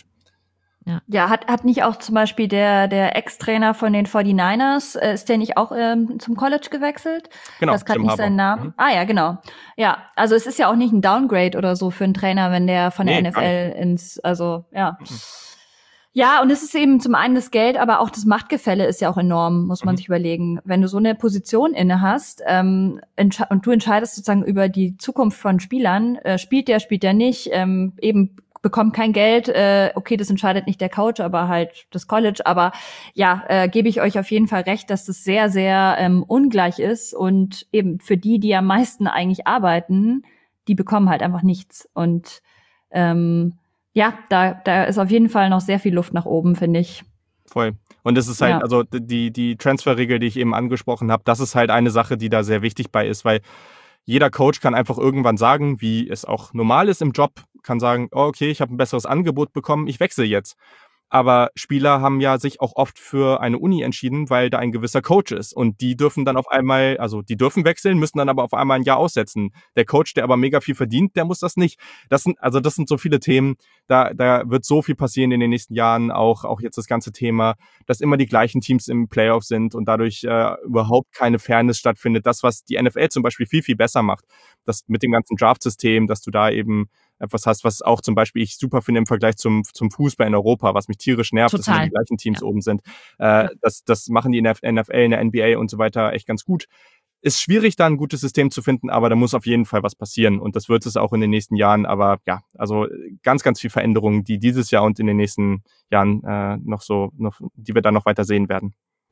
Ja, hat hat nicht auch zum Beispiel der der Ex-Trainer von den forty-niners, äh, ist der nicht auch ähm, zum College gewechselt?
Genau,
Das kann
Jim
nicht
Harbaugh.
seinen Namen.
Mhm.
Ah ja, genau. Ja, also es ist ja auch nicht ein Downgrade oder so für einen Trainer, wenn der von der
Nee,
N F
gar
L ins, also ja.
Mhm.
Ja, und es ist eben zum einen das Geld, aber auch das Machtgefälle ist ja auch enorm, muss man
Mhm.
sich überlegen. Wenn du so eine Position inne hast ähm, entsche- und du entscheidest sozusagen über die Zukunft von Spielern, äh, spielt der, spielt der nicht, ähm, eben bekommt kein Geld, äh, okay, das entscheidet nicht der Coach, aber halt das College. Aber ja, äh, gebe ich euch auf jeden Fall recht, dass das sehr, sehr ähm, ungleich ist und eben für die, die am meisten eigentlich arbeiten, die bekommen halt einfach nichts. Und ähm, ja, da, da ist auf jeden Fall noch sehr viel Luft nach oben, finde ich.
Voll. Und es ist halt,
Ja.
also die, die Transferregel, die ich eben angesprochen habe, das ist halt eine Sache, die da sehr wichtig bei ist, weil jeder Coach kann einfach irgendwann sagen, wie es auch normal ist im Job, kann sagen, oh, okay, ich habe ein besseres Angebot bekommen, ich wechsle jetzt. Aber Spieler haben ja sich auch oft für eine Uni entschieden, weil da ein gewisser Coach ist. Und die dürfen dann auf einmal, also die dürfen wechseln, müssen dann aber auf einmal ein Jahr aussetzen. Der Coach, der aber mega viel verdient, der muss das nicht. Das sind, also das sind so viele Themen, da, da wird so viel passieren in den nächsten Jahren. Auch, auch jetzt das ganze Thema, dass immer die gleichen Teams im Playoff sind und dadurch äh, überhaupt keine Fairness stattfindet. Das, was die N F L zum Beispiel viel, viel besser macht. Das mit dem ganzen Draft-System, dass du da eben etwas hast, was auch zum Beispiel ich super finde im Vergleich zum, zum Fußball in Europa, was mich tierisch nervt, Total. Dass immer die gleichen Teams ja. oben sind. Äh, ja. das, das machen die in der N F L, in der N B A und so weiter echt ganz gut. Ist schwierig, da ein gutes System zu finden, aber da muss auf jeden Fall was passieren und das wird es auch in den nächsten Jahren. Aber ja, also ganz, ganz viel Veränderungen, die dieses Jahr und in den nächsten Jahren äh, noch so, noch, die wir dann noch weiter sehen werden.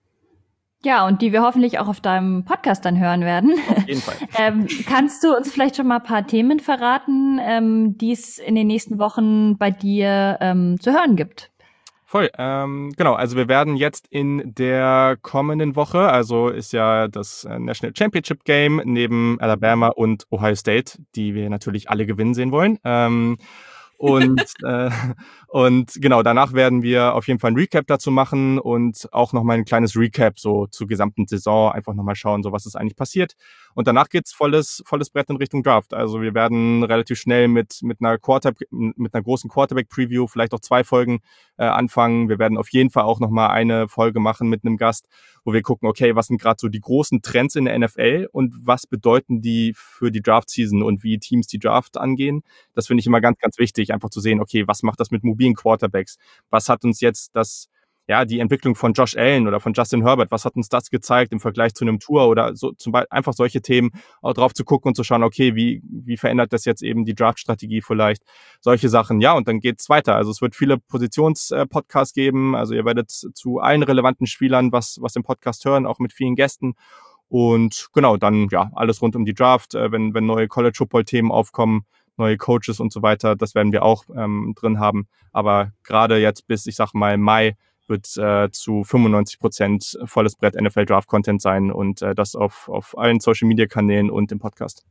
Ja, und die wir hoffentlich auch auf deinem Podcast dann hören werden.
Auf jeden Fall.
ähm, kannst du uns vielleicht schon mal ein paar Themen verraten, ähm, die es in den nächsten Wochen bei dir ähm, zu hören gibt?
Voll, ähm, genau, also wir werden jetzt in der kommenden Woche, also ist ja das National Championship Game neben Alabama und Ohio State, die wir natürlich alle gewinnen sehen wollen. Ähm, Und, äh, und genau, danach werden wir auf jeden Fall ein Recap dazu machen und auch nochmal ein kleines Recap so zur gesamten Saison, einfach nochmal schauen, so was ist eigentlich passiert. Und danach geht's volles, volles Brett in Richtung Draft. Also wir werden relativ schnell mit, mit einer Quarter, mit einer großen Quarterback-Preview, vielleicht auch zwei Folgen äh, anfangen. Wir werden auf jeden Fall auch nochmal eine Folge machen mit einem Gast, wo wir gucken, okay, was sind gerade so die großen Trends in der N F L und was bedeuten die für die Draft-Season und wie Teams die Draft angehen. Das finde ich immer ganz, ganz wichtig, einfach zu sehen, okay, was macht das mit mobilen Quarterbacks? Was hat uns jetzt das, ja, die Entwicklung von Josh Allen oder von Justin Herbert, was hat uns das gezeigt im Vergleich zu einem Tour oder so, zum Beispiel einfach solche Themen auch drauf zu gucken und zu schauen, okay, wie, wie verändert das jetzt eben die Draft-Strategie vielleicht? Solche Sachen, ja, und dann geht's weiter. Also es wird viele Positions-Podcasts geben, also ihr werdet zu allen relevanten Spielern was, was im Podcast hören, auch mit vielen Gästen. Und genau, dann, ja, alles rund um die Draft, wenn, wenn neue College-Football-Themen aufkommen, neue Coaches und so weiter, das werden wir auch ähm, drin haben. Aber gerade jetzt bis, ich sag mal, Mai wird äh, zu fünfundneunzig Prozent volles Brett N F L Draft Content sein und äh, das auf, auf allen Social Media Kanälen und im Podcast.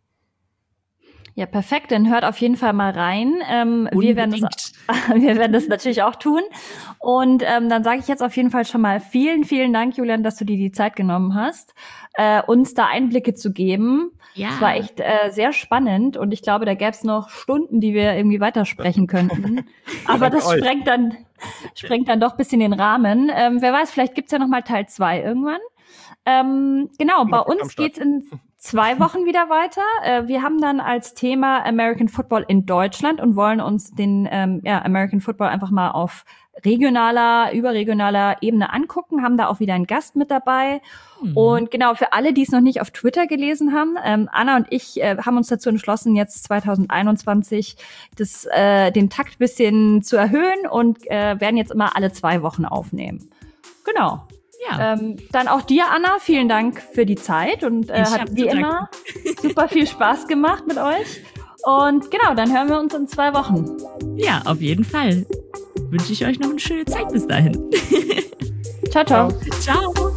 Ja, perfekt. Dann hört auf jeden Fall mal rein. Ähm, wir werden das, wir werden das natürlich auch tun. Und ähm, dann sage ich jetzt auf jeden Fall schon mal vielen, vielen Dank, Julian, dass du dir die Zeit genommen hast, äh, uns da Einblicke zu geben. Ja. Es war echt äh, sehr spannend und ich glaube, da gäbe es noch Stunden, die wir irgendwie weitersprechen könnten. Aber das sprengt dann, sprengt dann doch ein bisschen den Rahmen. Ähm, wer weiß, vielleicht gibt's ja noch mal Teil zwei irgendwann. Ähm, genau, bei uns geht's in zwei Wochen wieder weiter. Äh, wir haben dann als Thema American Football in Deutschland und wollen uns den ähm, ja, American Football einfach mal auf regionaler, überregionaler Ebene angucken, haben da auch wieder einen Gast mit dabei. Mhm. Und genau, für alle, die es noch nicht auf Twitter gelesen haben, ähm, Anna und ich äh, haben uns dazu entschlossen, jetzt zwanzig einundzwanzig das, äh, den Takt bisschen zu erhöhen und äh, werden jetzt immer alle zwei Wochen aufnehmen. Genau. Ja. Ähm, dann auch dir, Anna, vielen Dank für die Zeit und äh, hat wie immer super viel Spaß gemacht mit euch. Und genau, dann hören wir uns in zwei Wochen.
Ja, auf jeden Fall. Wünsche ich euch noch eine schöne Zeit bis dahin.
Ciao, ciao.
Ciao.